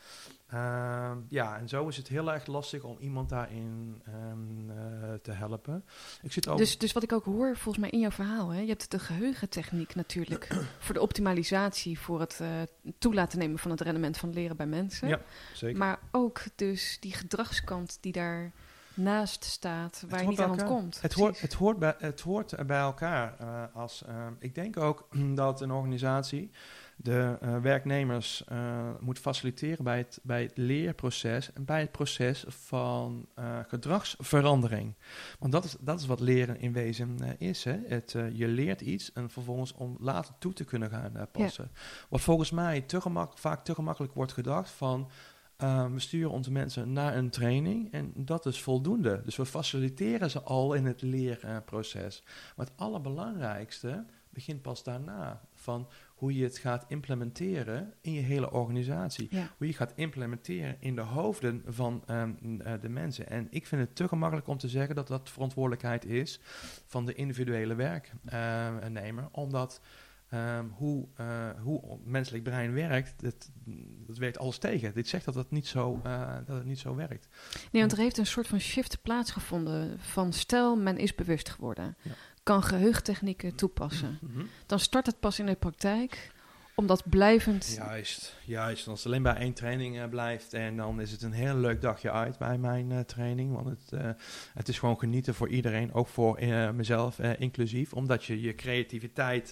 B: En zo is het heel erg lastig om iemand daarin te helpen.
A: Dus wat ik ook hoor, volgens mij in jouw verhaal, hè, je hebt de geheugentechniek natuurlijk voor de optimalisatie, voor het toelaten nemen van het rendement van leren bij mensen.
B: Ja, zeker.
A: Maar ook dus die gedragskant die daar naast staat, waar je niet aan ontkomt.
B: Het hoort bij elkaar. Ik denk ook dat een organisatie de werknemers moet faciliteren bij het leerproces en bij het proces van gedragsverandering. Want dat is wat leren in wezen is. Hè? Je leert iets en vervolgens om later toe te kunnen gaan passen. Ja. Wat volgens mij vaak te gemakkelijk wordt gedacht van, We sturen onze mensen naar een training en dat is voldoende. Dus we faciliteren ze al in het leerproces. Maar het allerbelangrijkste begint pas daarna. Van hoe je het gaat implementeren in je hele organisatie.
A: Ja.
B: Hoe je gaat implementeren in de hoofden van de mensen. En ik vind het te gemakkelijk om te zeggen dat dat verantwoordelijkheid is van de individuele werknemer. Omdat hoe het menselijk brein werkt, dat werkt alles tegen. Dit zegt dat het niet zo werkt.
A: Nee, want er heeft een soort van shift plaatsgevonden van stel, men is bewust geworden.
B: Ja.
A: Kan geheugentechnieken toepassen.
B: Mm-hmm.
A: Dan start het pas in de praktijk, omdat blijvend...
B: Juist. Als het alleen bij één training blijft en dan is het een heel leuk dagje uit bij mijn training. Want het is gewoon genieten voor iedereen, ook voor mezelf inclusief. Omdat je je creativiteit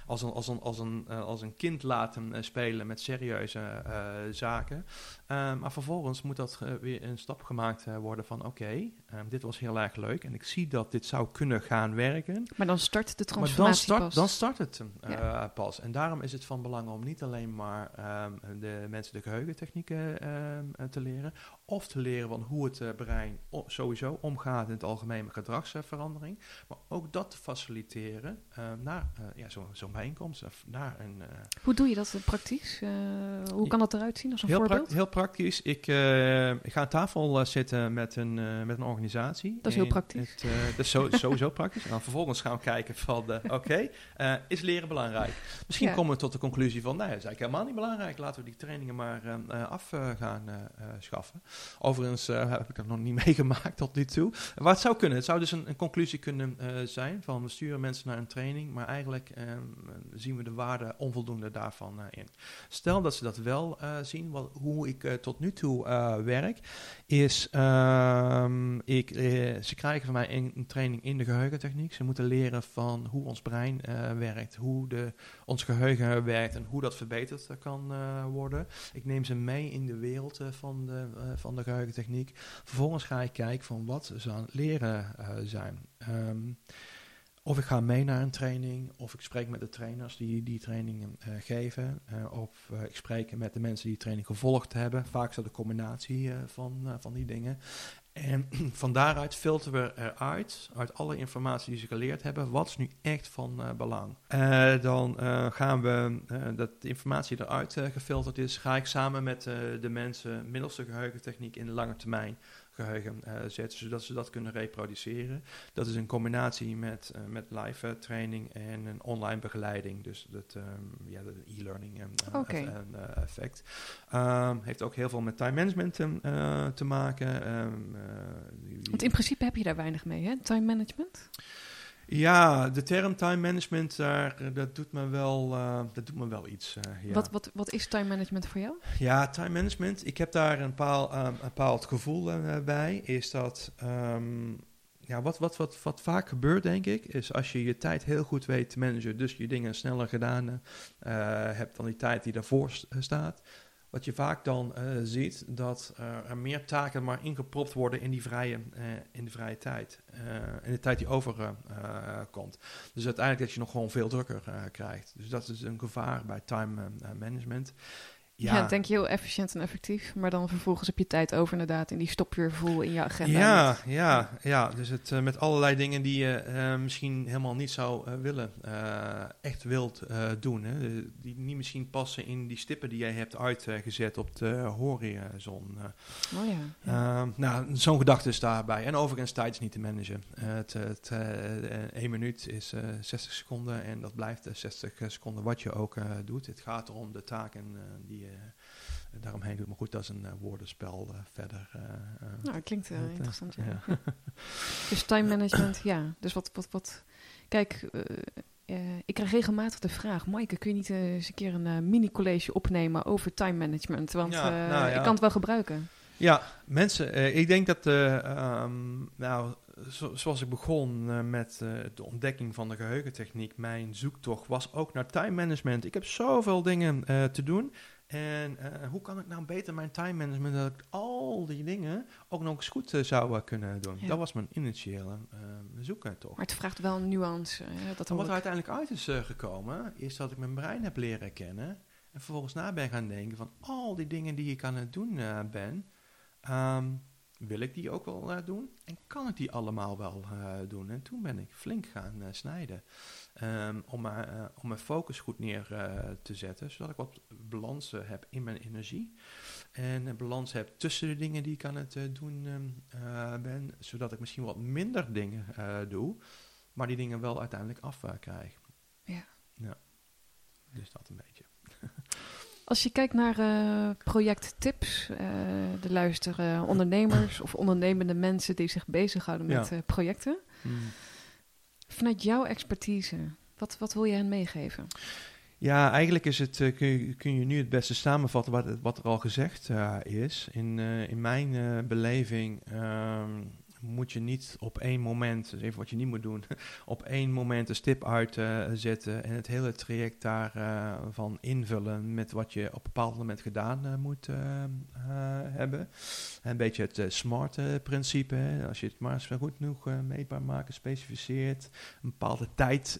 B: als een kind laten spelen met serieuze zaken. Maar vervolgens moet dat weer een stap gemaakt worden van oké, dit was heel erg leuk en ik zie dat dit zou kunnen gaan werken.
A: Maar dan start de transformatie pas.
B: Dan start het pas. En daarom is het van belang om niet alleen maar de mensen de geheugentechnieken te leren, of te leren van hoe het brein sowieso omgaat in het algemeen met gedragsverandering, maar ook dat te faciliteren naar zo'n bijeenkomst.
A: Hoe doe je dat praktisch? Hoe kan dat eruit zien als een voorbeeld?
B: Heel praktisch. Ik ga aan tafel zitten met een organisatie.
A: Dat is heel praktisch.
B: Dat is sowieso praktisch. En dan vervolgens gaan we kijken van, is leren belangrijk? Misschien komen we tot de conclusie van, nee, dat is eigenlijk helemaal niet belangrijk. Laten we die trainingen maar af gaan schaffen. Overigens heb ik dat nog niet meegemaakt tot nu toe. Maar het zou kunnen. Het zou dus een conclusie kunnen zijn van, we sturen mensen naar een training, maar eigenlijk zien we de waarde onvoldoende daarvan in. Stel dat ze dat wel zien, hoe ik tot nu toe werk, is ze krijgen van mij een training in de geheugentechniek. Ze moeten leren van hoe ons brein werkt, hoe ons geheugen werkt en hoe dat verbeterd kan worden. Ik neem ze mee in de wereld van de geheugentechniek. Vervolgens ga ik kijken van wat ze aan het leren zijn. Of ik ga mee naar een training, of ik spreek met de trainers die trainingen geven, of ik spreek met de mensen die training gevolgd hebben. Vaak is dat een combinatie van die dingen. En van daaruit filteren we eruit, uit alle informatie die ze geleerd hebben, wat is nu echt van belang. Dan gaan we, dat de informatie eruit gefilterd is, ga ik samen met de mensen middels de geheugentechniek in de lange termijn geheugen zetten, zodat ze dat kunnen reproduceren. Dat is een combinatie met live training en een online begeleiding. Dus de e-learning effect. Heeft ook heel veel met time management te maken.
A: Want in principe heb je daar weinig mee, hè? Time management?
B: Ja, de term time management, dat doet me wel iets. Ja.
A: Wat is time management voor jou?
B: Ja, time management, ik heb daar een bepaald gevoel bij, is dat... wat vaak gebeurt, denk ik, is als je je tijd heel goed weet te managen, dus je dingen sneller gedaan hebt dan die tijd die daarvoor staat. Wat je vaak dan ziet, dat er meer taken maar ingepropt worden in de vrije tijd. In de tijd die overkomt. Dus uiteindelijk dat je nog gewoon veel drukker krijgt. Dus dat is een gevaar bij time management.
A: Ja, denk je heel efficiënt en effectief, maar dan vervolgens heb je tijd over inderdaad in die stopje in je agenda.
B: Ja. Dus het met allerlei dingen die je misschien helemaal niet zou echt wilt doen. Hè? Die niet misschien passen in die stippen die jij hebt uitgezet op de horizon. Zo'n gedachte is daarbij. En overigens, tijd is niet te managen. 1 minuut is 60 seconden en dat blijft 60 seconden wat je ook doet. Het gaat erom de taken die daaromheen doet. Maar goed, dat is een woordenspel verder.
A: Nou, klinkt interessant, ja. Dus time management, ja. Dus wat kijk, ik krijg regelmatig de vraag, Maaike, kun je niet eens een keer een mini-college opnemen over time management? Want ik kan het wel gebruiken.
B: Ja, mensen, ik denk dat, zoals ik begon met de ontdekking van de geheugentechniek, mijn zoektocht was ook naar time management. Ik heb zoveel dingen te doen. En hoe kan ik nou beter mijn time management, dat ik al die dingen ook nog eens goed zou kunnen doen. Ja. Dat was mijn initiële zoektocht.
A: Maar het vraagt wel een nuance.
B: Wat er uiteindelijk uit is gekomen, is dat ik mijn brein heb leren kennen. En vervolgens na ben gaan denken van al die dingen die ik aan het doen ben, wil ik die ook wel doen? En kan ik die allemaal wel doen? En toen ben ik flink gaan snijden. Om mijn focus goed neer te zetten, zodat ik wat balans heb in mijn energie. En een balans heb tussen de dingen die ik aan het doen ben, zodat ik misschien wat minder dingen doe, maar die dingen wel uiteindelijk afkrijg. Ja. Dus dat een beetje.
A: Als je kijkt naar projecttips, er luisteren ondernemers of ondernemende mensen die zich bezighouden met projecten. Vanuit jouw expertise, wat wil je hen meegeven?
B: Ja, eigenlijk is het, kun je nu het beste samenvatten wat er al gezegd is. In mijn beleving moet je niet op één moment, dus even wat je niet moet doen, op één moment een stip uitzetten en het hele traject daarvan invullen met wat je op een bepaald moment gedaan moet hebben. Een beetje het SMART-principe. Hè. Als je het maar goed genoeg meetbaar maakt, specificeert, een bepaalde tijd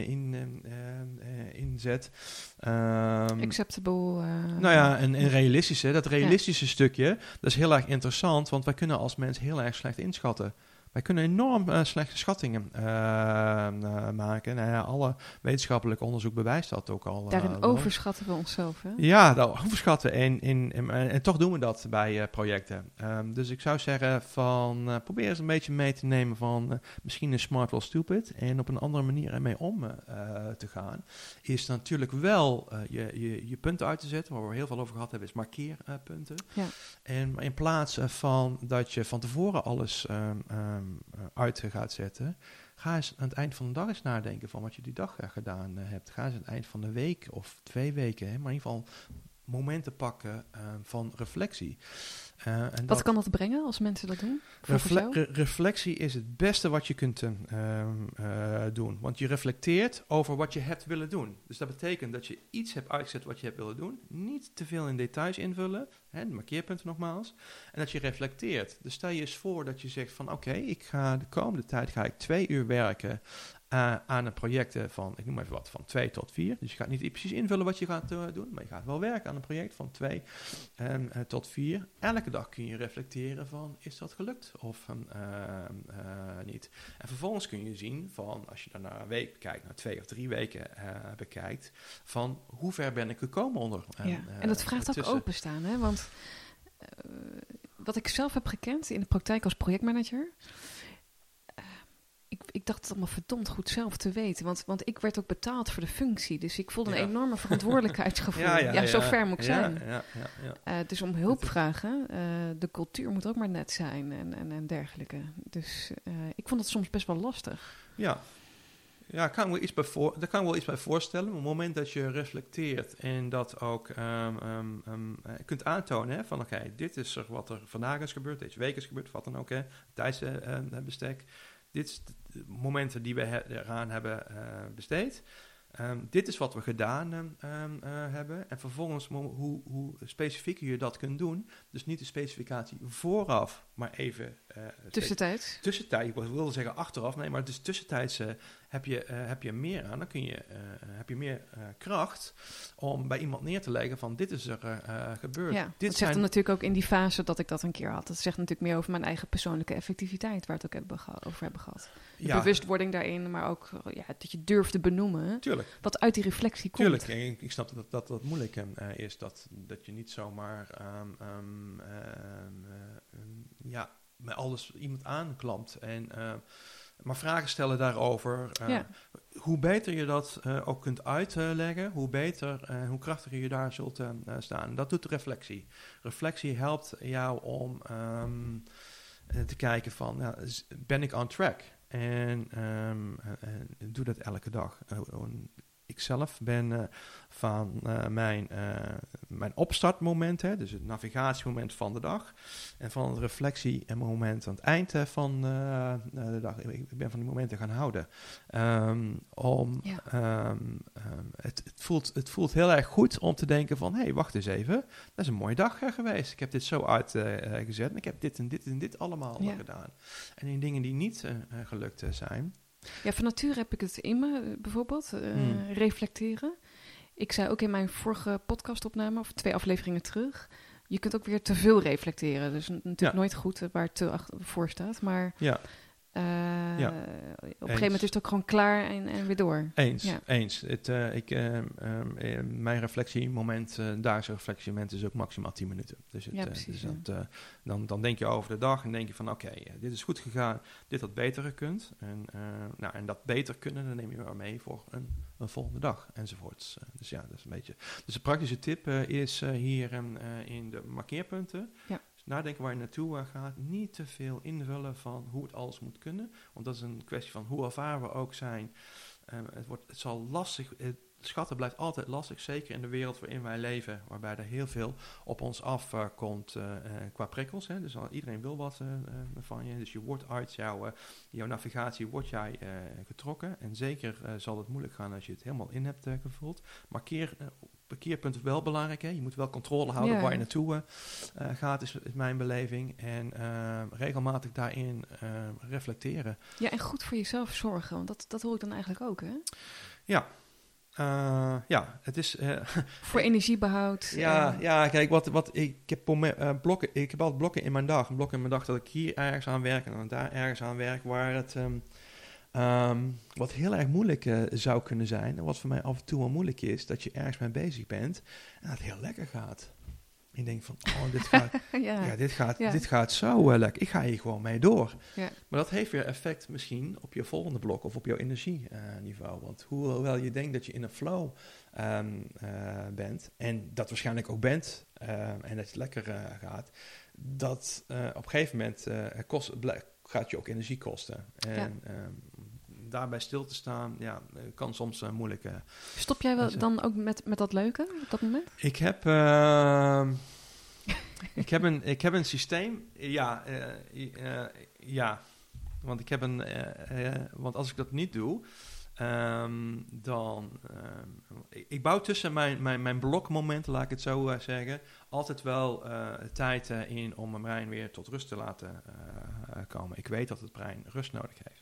B: inzet.
A: Acceptable.
B: En realistisch. Hè. Dat realistische stukje, dat is heel erg interessant, want wij kunnen als mens heel erg slecht inschatten. Wij kunnen enorm slechte schattingen maken. Nou ja, alle wetenschappelijk onderzoek bewijst dat ook al.
A: Daarin overschatten we onszelf, hè?
B: Ja, dat overschatten. En toch doen we dat bij projecten. Dus ik zou zeggen van probeer eens een beetje mee te nemen van misschien is smart wel stupid. En op een andere manier ermee om te gaan. Is natuurlijk wel je punten uit te zetten. Waar we heel veel over gehad hebben is markeerpunten.
A: Ja.
B: En in plaats van dat je van tevoren alles uit gaat zetten, ga eens aan het eind van de dag eens nadenken van wat je die dag gedaan hebt. Ga eens aan het eind van de week of 2 weken, maar in ieder geval momenten pakken van reflectie.
A: Wat kan dat brengen als mensen dat doen?
B: Reflectie is het beste wat je kunt doen. Want je reflecteert over wat je hebt willen doen. Dus dat betekent dat je iets hebt uitgezet wat je hebt willen doen. Niet te veel in details invullen. Hè, de markeerpunten nogmaals. En dat je reflecteert. Dus stel je eens voor dat je zegt van oké, ik ga de komende tijd 2 uur werken aan een project van, ik noem even wat, van 2 tot 4. Dus je gaat niet precies invullen wat je gaat doen, maar je gaat wel werken aan een project van 2 tot 4. Elke dag kun je reflecteren van, is dat gelukt of niet? En vervolgens kun je zien van, als je dan naar een week bekijkt, naar 2 of 3 weken bekijkt, van hoe ver ben ik gekomen onder.
A: En dat vraagt ook openstaan, hè? Want wat ik zelf heb gekend in de praktijk als projectmanager, ik dacht het allemaal verdomd goed zelf te weten. Want ik werd ook betaald voor de functie. Dus ik voelde een enorme verantwoordelijkheidsgevoel. Zo ver moet ik zijn. Dus om hulp vragen. De cultuur moet ook maar net zijn en dergelijke. Dus ik vond het soms best wel lastig.
B: Ja, daar kan ik wel iets bij voorstellen. Op het moment dat je reflecteert en dat ook kunt aantonen, hè, van oké, dit is wat er vandaag is gebeurd, deze week is gebeurd, wat dan ook, tijdsbestek. Dit is de momenten die we eraan hebben besteed. Dit is wat we gedaan hebben. En vervolgens hoe specifieker je dat kunt doen. Dus niet de specificatie vooraf, maar even
A: tussentijds.
B: Tussentijd, ik wilde zeggen achteraf. Nee, maar dus tussentijds heb je meer aan. Dan heb je meer kracht om bij iemand neer te leggen van dit is er gebeurd.
A: Ja, dat zegt dan natuurlijk ook in die fase dat ik dat een keer had. Dat zegt natuurlijk meer over mijn eigen persoonlijke effectiviteit, waar we het ook over hebben gehad. De bewustwording daarin, maar ook dat je durft te benoemen.
B: Tuurlijk.
A: Wat uit die reflectie komt.
B: Tuurlijk, en ik snap dat moeilijk is. Dat je niet zomaar met alles iemand aanklampt. Maar vragen stellen daarover. Hoe beter je dat ook kunt uitleggen, hoe beter en hoe krachtiger je daar zult staan. Dat doet reflectie. Reflectie helpt jou om te kijken van, ben ik on track? En doe dat elke dag. Ik zelf ben van mijn opstartmoment, dus het navigatiemoment van de dag, en van het reflectiemoment aan het eind van de dag. Ik ben van die momenten gaan houden. Het voelt heel erg goed om te denken van, hé, wacht eens even, dat is een mooie dag geweest. Ik heb dit zo uitgezet en ik heb dit en dit en dit allemaal gedaan. En die dingen die niet gelukt zijn.
A: Ja, van nature heb ik het in me, bijvoorbeeld, reflecteren. Ik zei ook in mijn vorige podcastopname, of 2 afleveringen terug, je kunt ook weer te veel reflecteren. Dus natuurlijk nooit goed waar te voor staat. Maar op een gegeven moment is het ook gewoon klaar en weer door.
B: Eens. Mijn reflectiemoment, dagelijkse reflectiemoment is ook maximaal 10 minuten. Dus, dan denk je over de dag en denk je van oké, dit is goed gegaan, dit had beter gekund. En dat beter kunnen, dan neem je weer mee voor een volgende dag enzovoorts. Dus dat is een beetje. Dus de praktische tip is hier in de markeerpunten. Ja. Nadenken waar je naartoe gaat. Niet te veel invullen van hoe het alles moet kunnen. Want dat is een kwestie van hoe ervaren we ook zijn. Het zal lastig. Schatten blijft altijd lastig. Zeker in de wereld waarin wij leven. Waarbij er heel veel op ons afkomt qua prikkels. Hè. Dus iedereen wil wat van je. Dus je wordt uit jouw navigatie wordt jij getrokken. En zeker zal het moeilijk gaan als je het helemaal in hebt gevuld. Parkeerpunt is wel belangrijk. Hè? Je moet wel controle houden waar je naartoe gaat, is mijn beleving. En regelmatig daarin reflecteren.
A: Ja, en goed voor jezelf zorgen. Want dat hoor ik dan eigenlijk ook, hè?
B: Ja, het is...
A: voor energiebehoud.
B: Kijk, ik heb blokken. Ik heb altijd blokken in mijn dag. Een blok in mijn dag dat ik hier ergens aan werk en dan daar ergens aan werk, waar het... wat heel erg moeilijk zou kunnen zijn, en wat voor mij af en toe wel moeilijk is, dat je ergens mee bezig bent en dat het heel lekker gaat. En je denkt van, dit gaat zo lekker. Ik ga hier gewoon mee door. Ja. Maar dat heeft weer effect misschien op je volgende blok of op jouw energieniveau. Want hoewel je denkt dat je in een flow bent, en dat waarschijnlijk ook bent, en dat het lekker gaat, dat op een gegeven moment gaat je ook energie kosten. En daarbij stil te staan, kan soms moeilijk.
A: Stop jij wel dan ook met dat leuke op dat moment?
B: Ik heb een systeem. Want want als ik dat niet doe, dan... ik bouw tussen mijn blokmomenten, laat ik het zo zeggen, altijd wel tijd in om mijn brein weer tot rust te laten komen. Ik weet dat het brein rust nodig heeft.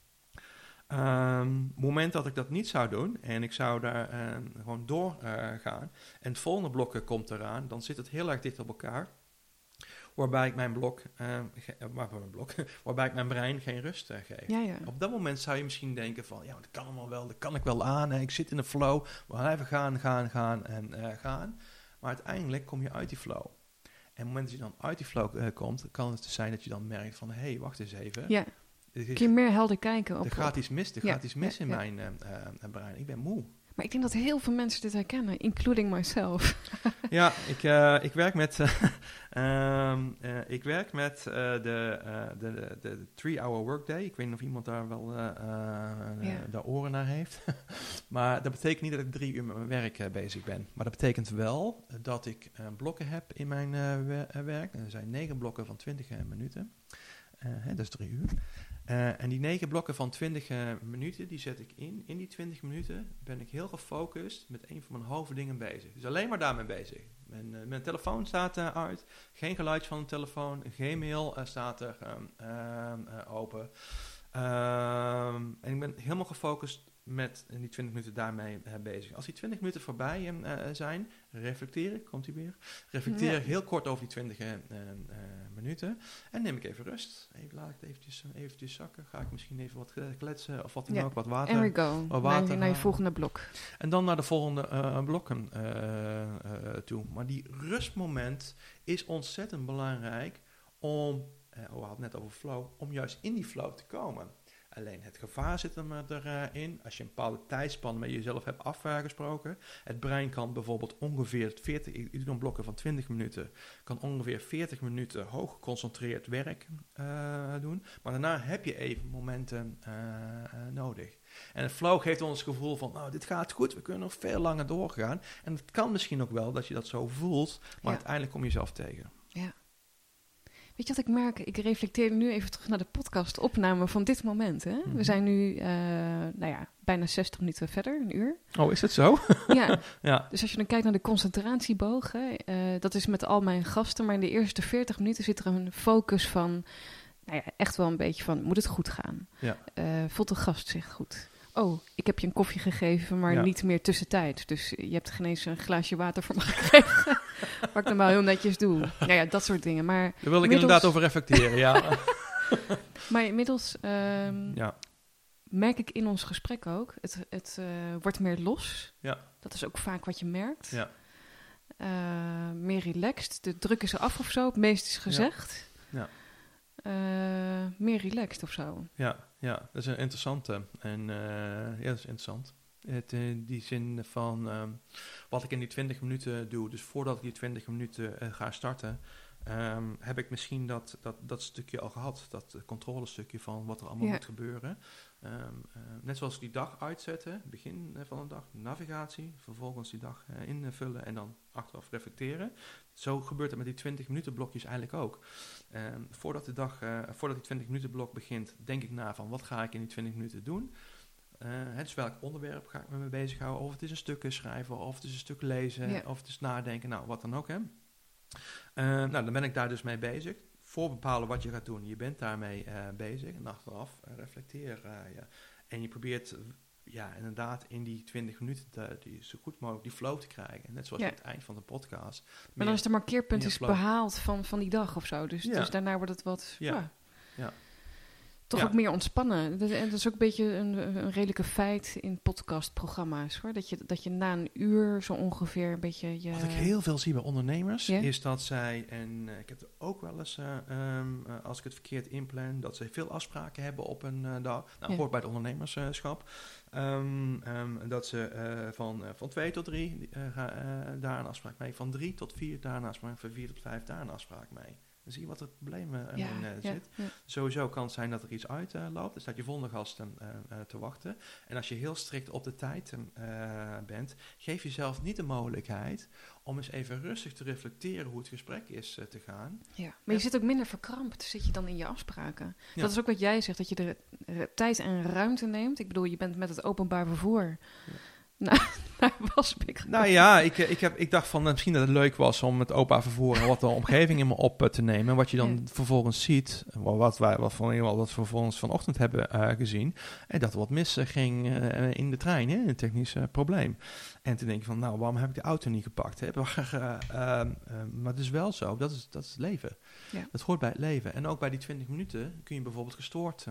B: Moment dat ik dat niet zou doen en ik zou daar gewoon doorgaan en het volgende blok komt eraan, dan zit het heel erg dicht op elkaar. Waarbij ik waarbij ik mijn brein geen rust geef.
A: Ja.
B: Op dat moment zou je misschien denken van, dat kan allemaal wel, dat kan ik wel aan. Ik zit in de flow, we gaan even gaan. Maar uiteindelijk kom je uit die flow. En op het moment dat je dan uit die flow komt, kan het dus zijn dat je dan merkt van, wacht eens even.
A: Ja. Kun je meer helder kijken op...
B: Er gaat iets mis in mijn brein. Ik ben moe.
A: Maar ik denk dat heel veel mensen dit herkennen, including myself.
B: Ja, ik werk met de 3-hour workday. Ik weet niet of iemand daar wel de oren naar heeft. Maar dat betekent niet dat ik 3 uur met mijn werk bezig ben. Maar dat betekent wel dat ik blokken heb in mijn werk. Er zijn 9 blokken van 20 minuten. Dat is 3 uur. En die 9 blokken van 20 minuten, die zet ik in. In die 20 minuten ben ik heel gefocust met een van mijn hoofddingen bezig. Dus alleen maar daarmee bezig. Mijn telefoon staat uit. Geen geluid van de telefoon. Geen mail staat er open. En ik ben helemaal gefocust met in die 20 minuten daarmee bezig. Als die 20 minuten voorbij zijn, reflecteer ik heel kort over die 20 minuten en neem ik even rust. Laat ik het eventjes zakken. Ga ik misschien even wat kletsen of wat dan ook, wat water.
A: En we go, naar je volgende blok.
B: En dan naar de volgende blokken toe. Maar die rustmoment is ontzettend belangrijk om, we hadden het net over flow, om juist in die flow te komen. Alleen het gevaar zit erin. Als je een bepaalde tijdspan met jezelf hebt afgesproken. Het brein kan bijvoorbeeld ongeveer 40, ik doe dan blokken van 20 minuten. Kan ongeveer 40 minuten hoog geconcentreerd werk doen. Maar daarna heb je even momenten nodig. En het flow geeft ons het gevoel van, dit gaat goed. We kunnen nog veel langer doorgaan. En het kan misschien ook wel dat je dat zo voelt. Maar uiteindelijk kom je jezelf tegen.
A: Ja. Weet je wat ik merk? Ik reflecteer nu even terug naar de podcastopname van dit moment. Hè? We zijn nu bijna 60 minuten verder, een uur.
B: Oh, is het zo?
A: Ja. Dus als je dan kijkt naar de concentratieboog, dat is met al mijn gasten, maar in de eerste 40 minuten zit er een focus van, echt wel een beetje van, moet het goed gaan? Ja. Voelt de gast zich goed? oh, ik heb je een koffie gegeven, maar
B: Ja.
A: niet meer tussentijd. Dus je hebt geen eens een glaasje water voor me gekregen. Wat ik normaal heel netjes doe. Nou ja, dat soort dingen. Maar
B: Daar wil ik
A: inmiddels-
B: inderdaad over reflecteren, ja.
A: Maar inmiddels
B: Ja,
A: merk ik in ons gesprek ook, het wordt meer los.
B: Ja.
A: Dat is ook vaak wat je merkt.
B: Ja.
A: Meer relaxed. De druk is eraf of zo, het meest is gezegd.
B: Ja.
A: Meer relaxed of zo.
B: ja, dat is een interessante. En ja, dat is interessant. Die zin van wat ik in die 20 minuten doe. Dus voordat ik die 20 minuten ga starten, heb ik misschien dat stukje al gehad. Dat controlestukje van wat er allemaal
A: Ja.
B: moet gebeuren. Net zoals die dag uitzetten, begin van de dag, navigatie, vervolgens die dag invullen en dan achteraf reflecteren. Zo gebeurt het met die 20 minuten blokjes eigenlijk ook. Voordat die 20 minuten blok begint, denk ik na van wat ga ik in die 20 minuten doen. Dus welk onderwerp ga ik me mee bezighouden? Of het is een stuk schrijven, of het is een stuk lezen,
A: Ja.
B: of het is nadenken, nou wat dan ook. Hè. Dan ben ik daar dus mee bezig. Voor bepalen wat je gaat doen. Je bent daarmee bezig en achteraf reflecteer je. En je probeert inderdaad in die 20 minuten die zo goed mogelijk die flow te krijgen. Net zoals
A: Ja.
B: aan het eind van de podcast.
A: Maar dan is de markeerpunt
B: meer
A: is
B: flow.
A: behaald van die dag of zo. Dus,
B: Ja.
A: dus daarna wordt het wat...
B: Ja. Ja.
A: Toch
B: Ja.
A: ook meer ontspannen. En dat is ook een beetje een redelijke feit in podcastprogramma's, hoor. Dat je na een uur zo ongeveer een beetje je...
B: Wat ik heel veel zie bij ondernemers,
A: Ja?
B: is dat zij, en ik heb er ook wel eens, als ik het verkeerd inplan, dat zij veel afspraken hebben op een dag. Nou,
A: Ja.
B: hoort bij het ondernemerschap. Dat ze van 2 tot 3 daar een afspraak mee, van 3 tot 4 daar een afspraak, van 4 tot 5 daar een afspraak mee. Dan zie je wat het probleem in zit.
A: Ja.
B: Sowieso kan het zijn dat er iets uitloopt. Dan staat je volgende gasten te wachten. En als je heel strikt op de tijd bent, geef jezelf niet de mogelijkheid om eens even rustig te reflecteren hoe het gesprek is te gaan.
A: Ja. Maar je zit ook minder verkrampt, zit je dan in je afspraken.
B: Ja.
A: Dat is ook wat jij zegt, dat je de tijd en ruimte neemt. Ik bedoel, je bent met het openbaar vervoer naar Waspik gekomen.
B: Nou ja, ik dacht van misschien dat het leuk was om het openbaar vervoer en wat de omgeving in me op te nemen. En wat je dan vervolgens ziet, wat we vervolgens vanochtend hebben gezien, dat er wat mis ging in de trein, een technisch probleem. En toen denk ik van, nou, waarom heb ik de auto niet gepakt? Hè? Maar het is wel zo, dat is het leven.
A: Ja.
B: Dat hoort bij het leven. En ook bij die 20 minuten kun je bijvoorbeeld gestoord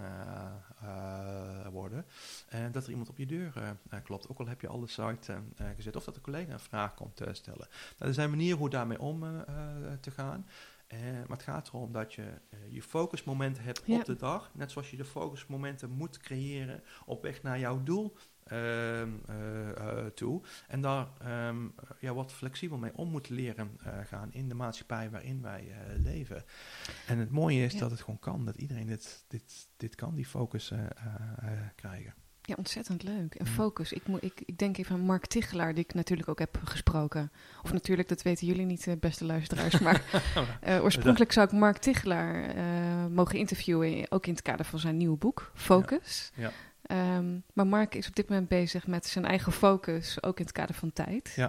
B: worden. Dat er iemand op je deur klopt. Ook al heb je alles uitgezet. Of dat een collega een vraag komt stellen. Nou, er zijn manieren hoe daarmee om te gaan. Maar het gaat erom dat je je focusmomenten hebt op de dag. Net zoals je de focusmomenten moet creëren op weg naar jouw doel toe. En daar wat flexibel mee om moet leren gaan in de maatschappij waarin wij leven. En het mooie is dat het gewoon kan. Dat iedereen dit kan, die focus krijgen.
A: Ja, ontzettend leuk. En focus. Ik denk even aan Mark Tichelaar, die ik natuurlijk ook heb gesproken. Of natuurlijk, dat weten jullie niet, beste luisteraars. Maar oorspronkelijk zou ik Mark Tichelaar mogen interviewen, ook in het kader van zijn nieuwe boek, Focus.
B: Ja.
A: Maar Mark is op dit moment bezig met zijn eigen focus, ook in het kader van tijd.
B: Ja.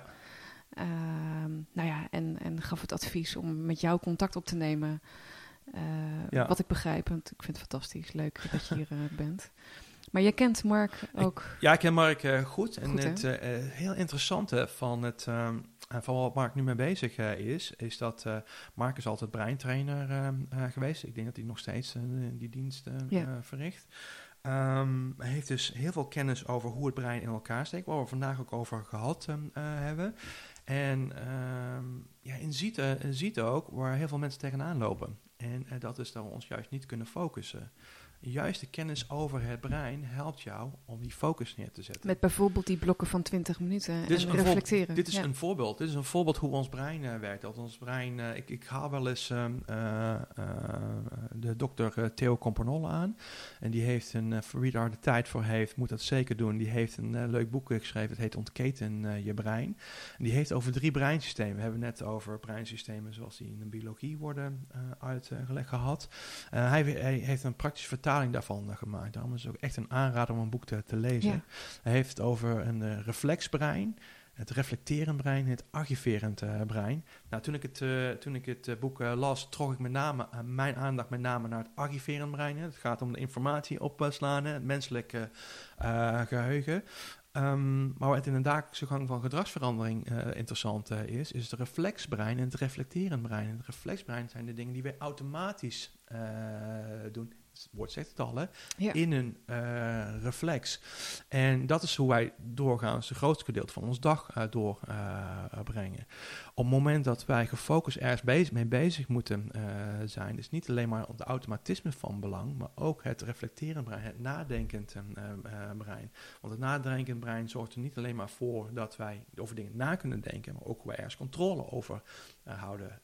A: En gaf het advies om met jou contact op te nemen. Wat ik begrijp, want ik vind het fantastisch. Leuk dat je hier bent. Maar jij kent Mark ook?
B: Ik ken Mark goed. En
A: goed,
B: het heel interessante van wat Mark nu mee bezig is dat Mark is altijd breintrainer geweest. Ik denk dat hij nog steeds die dienst verricht. Hij heeft dus heel veel kennis over hoe het brein in elkaar steekt, waar we vandaag ook over gehad hebben. En ziet ook waar heel veel mensen tegenaan lopen. En dat is dat we ons juist niet kunnen focussen. Juist de kennis over het brein helpt jou om die focus neer te zetten.
A: Met bijvoorbeeld die blokken van 20 minuten en reflecteren.
B: Dit is een voorbeeld. Dit is een voorbeeld hoe ons brein werkt. Dat ons brein, ik haal wel eens de dokter Theo Compernolle aan. En die heeft voor wie daar de tijd voor heeft, moet dat zeker doen. Die heeft een leuk boek geschreven. Het heet Ontketen je brein. En die heeft over 3 breinsystemen. We hebben net over breinsystemen zoals die in de biologie worden uitgelegd gehad. Hij heeft een praktische vertaling daarvan gemaakt. Daarom is het ook echt een aanrader om een boek te lezen. Ja. Hij heeft het over een reflexbrein. het reflecterend brein, het archiverend brein. Nou, toen ik het boek las, trok ik mijn aandacht met name naar het archiverend brein. Hè. Het gaat om de informatie opslaan, het menselijke geheugen. Maar wat in de dagelijkse gang van gedragsverandering interessant is het reflexbrein en het reflecterend brein. En het reflexbrein zijn de dingen die wij automatisch doen. Het woord zegt het al, hè? Ja. In een reflex. En dat is hoe wij doorgaans het grootste gedeelte van ons dag doorbrengen. Op het moment dat wij gefocust ergens mee bezig moeten zijn, is niet alleen maar op de automatisme van belang, maar ook het reflecterend brein, het nadenkend brein. Want het nadenkend brein zorgt er niet alleen maar voor dat wij over dingen na kunnen denken, maar ook hoe wij ergens controle over houden.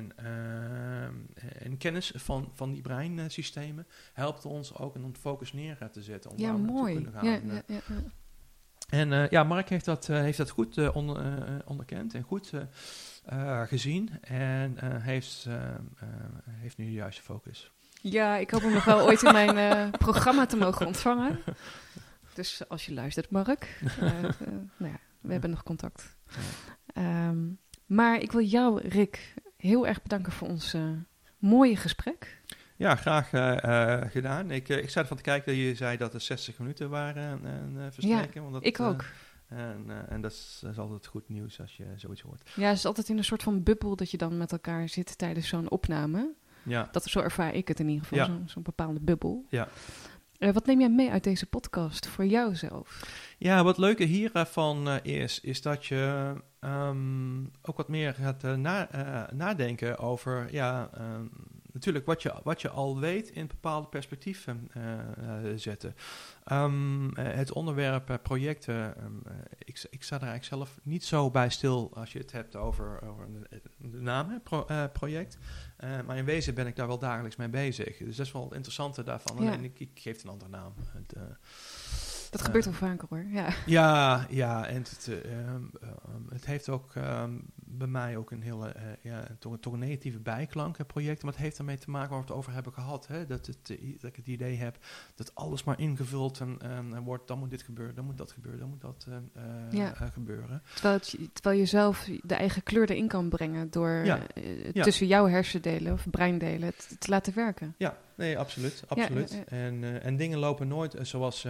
B: En kennis van die breinsystemen helpt ons ook om focus neer te zetten. Om
A: mooi.
B: Te kunnen gaan. En Mark heeft dat goed onderkend en goed gezien en heeft nu de juiste focus.
A: Ja, ik hoop hem nog wel ooit in mijn programma te mogen ontvangen. Dus als je luistert, Mark, we hebben nog contact. Maar ik wil jou, Rick, heel erg bedanken voor ons mooie gesprek.
B: Ja, graag gedaan. Ik sta ervan te kijken dat je zei dat er 60 minuten waren verstreken.
A: Ja, ik ook.
B: En dat is altijd goed nieuws als je zoiets hoort.
A: Ja, het is altijd in een soort van bubbel dat je dan met elkaar zit tijdens zo'n opname. Ja. Zo ervaar ik het in ieder geval, zo'n bepaalde bubbel. Ja. Wat neem jij mee uit deze podcast voor jouzelf? Ja,
B: wat leuke hiervan is dat je ook wat meer gaat nadenken over natuurlijk wat je al weet in bepaalde perspectieven zetten. Het onderwerp projecten, ik sta daar eigenlijk zelf niet zo bij stil als je het hebt over de naam project. Maar in wezen ben ik daar wel dagelijks mee bezig. Dus dat is wel het interessante daarvan. Ja. En ik geef het een andere naam.
A: Dat gebeurt wel vaker hoor.
B: Ja, en het heeft ook bij mij ook een hele toch een negatieve bijklank, het project. Maar het heeft ermee te maken waar we het over hebben gehad. Hè? Dat ik het idee heb dat alles maar ingevuld en wordt, dan moet dit gebeuren, dan moet dat gebeuren, dan moet dat gebeuren.
A: Terwijl je zelf de eigen kleur erin kan brengen door tussen jouw hersendelen of breindelen te laten werken.
B: Ja, nee, absoluut. En dingen lopen nooit zoals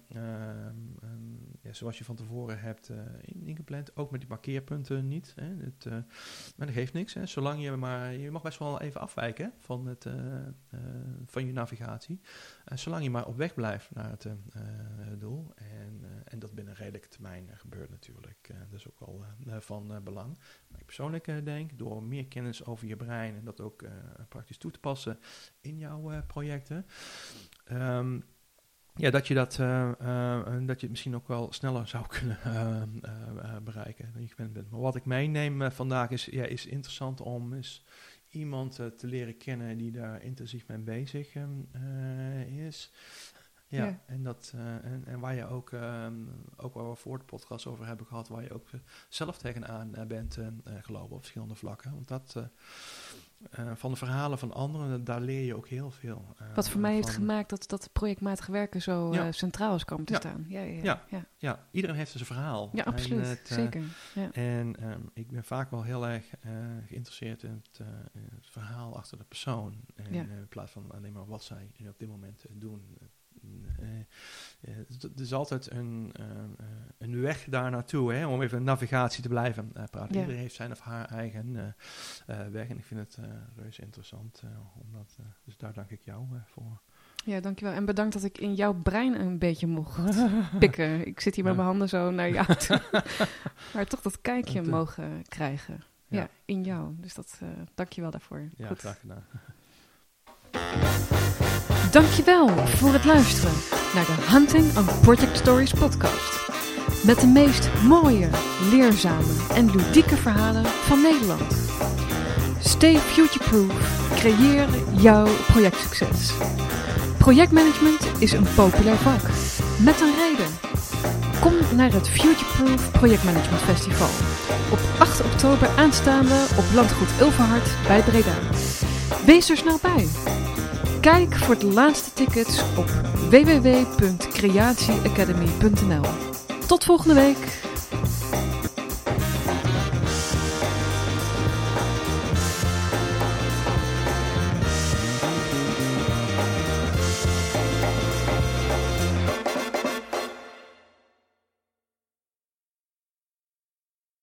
B: je van tevoren hebt ingepland. Ook met die markeerpunten niet. Hè. Maar dat geeft niks. Hè. Zolang je mag best wel even afwijken van je navigatie. Zolang je maar op weg blijft naar het doel. En dat binnen redelijke termijn gebeurt natuurlijk. Dat is ook wel van belang. Maar ik persoonlijk denk, door meer kennis over je brein en dat ook praktisch toe te passen in jouw projecten. Dat je het misschien ook wel sneller zou kunnen bereiken dan je gewend bent. Maar wat ik meeneem vandaag is interessant om iemand te leren kennen die daar intensief mee bezig is. Ja. En waar je ook waar we voor de podcast over hebben gehad, waar je ook zelf tegenaan bent gelopen op verschillende vlakken. Want dat van de verhalen van anderen, daar leer je ook heel veel.
A: Wat voor mij heeft gemaakt dat projectmatig werken zo centraal is komen te staan.
B: Ja, iedereen heeft zijn verhaal.
A: Ja, absoluut. Zeker. Ja.
B: En ik ben vaak wel heel erg geïnteresseerd in het verhaal achter de persoon. In plaats van alleen maar wat zij op dit moment doen. Er is altijd een weg daar naartoe, hè, om even navigatie te blijven praten. Ja. Iedereen heeft zijn of haar eigen weg en ik vind het reuze interessant. Dus daar dank ik jou voor.
A: Ja, dankjewel. En bedankt dat ik in jouw brein een beetje mocht pikken. Ik zit hier met mijn handen zo naar jou toe. Maar toch dat kijkje mogen krijgen. Ja, in jou. Dus dankjewel daarvoor.
B: Ja, goed. Graag gedaan.
A: Dankjewel voor het luisteren naar de Hunting on Project Stories podcast. Met de meest mooie, leerzame en ludieke verhalen van Nederland. Stay future-proof, creëer jouw projectsucces. Projectmanagement is een populair vak, met een reden. Kom naar het Future-proof Projectmanagement Festival. Op 8 oktober aanstaande op Landgoed Ulverhard bij Breda. Wees er snel bij. Kijk voor de laatste tickets op www.creatieacademy.nl. Tot volgende week!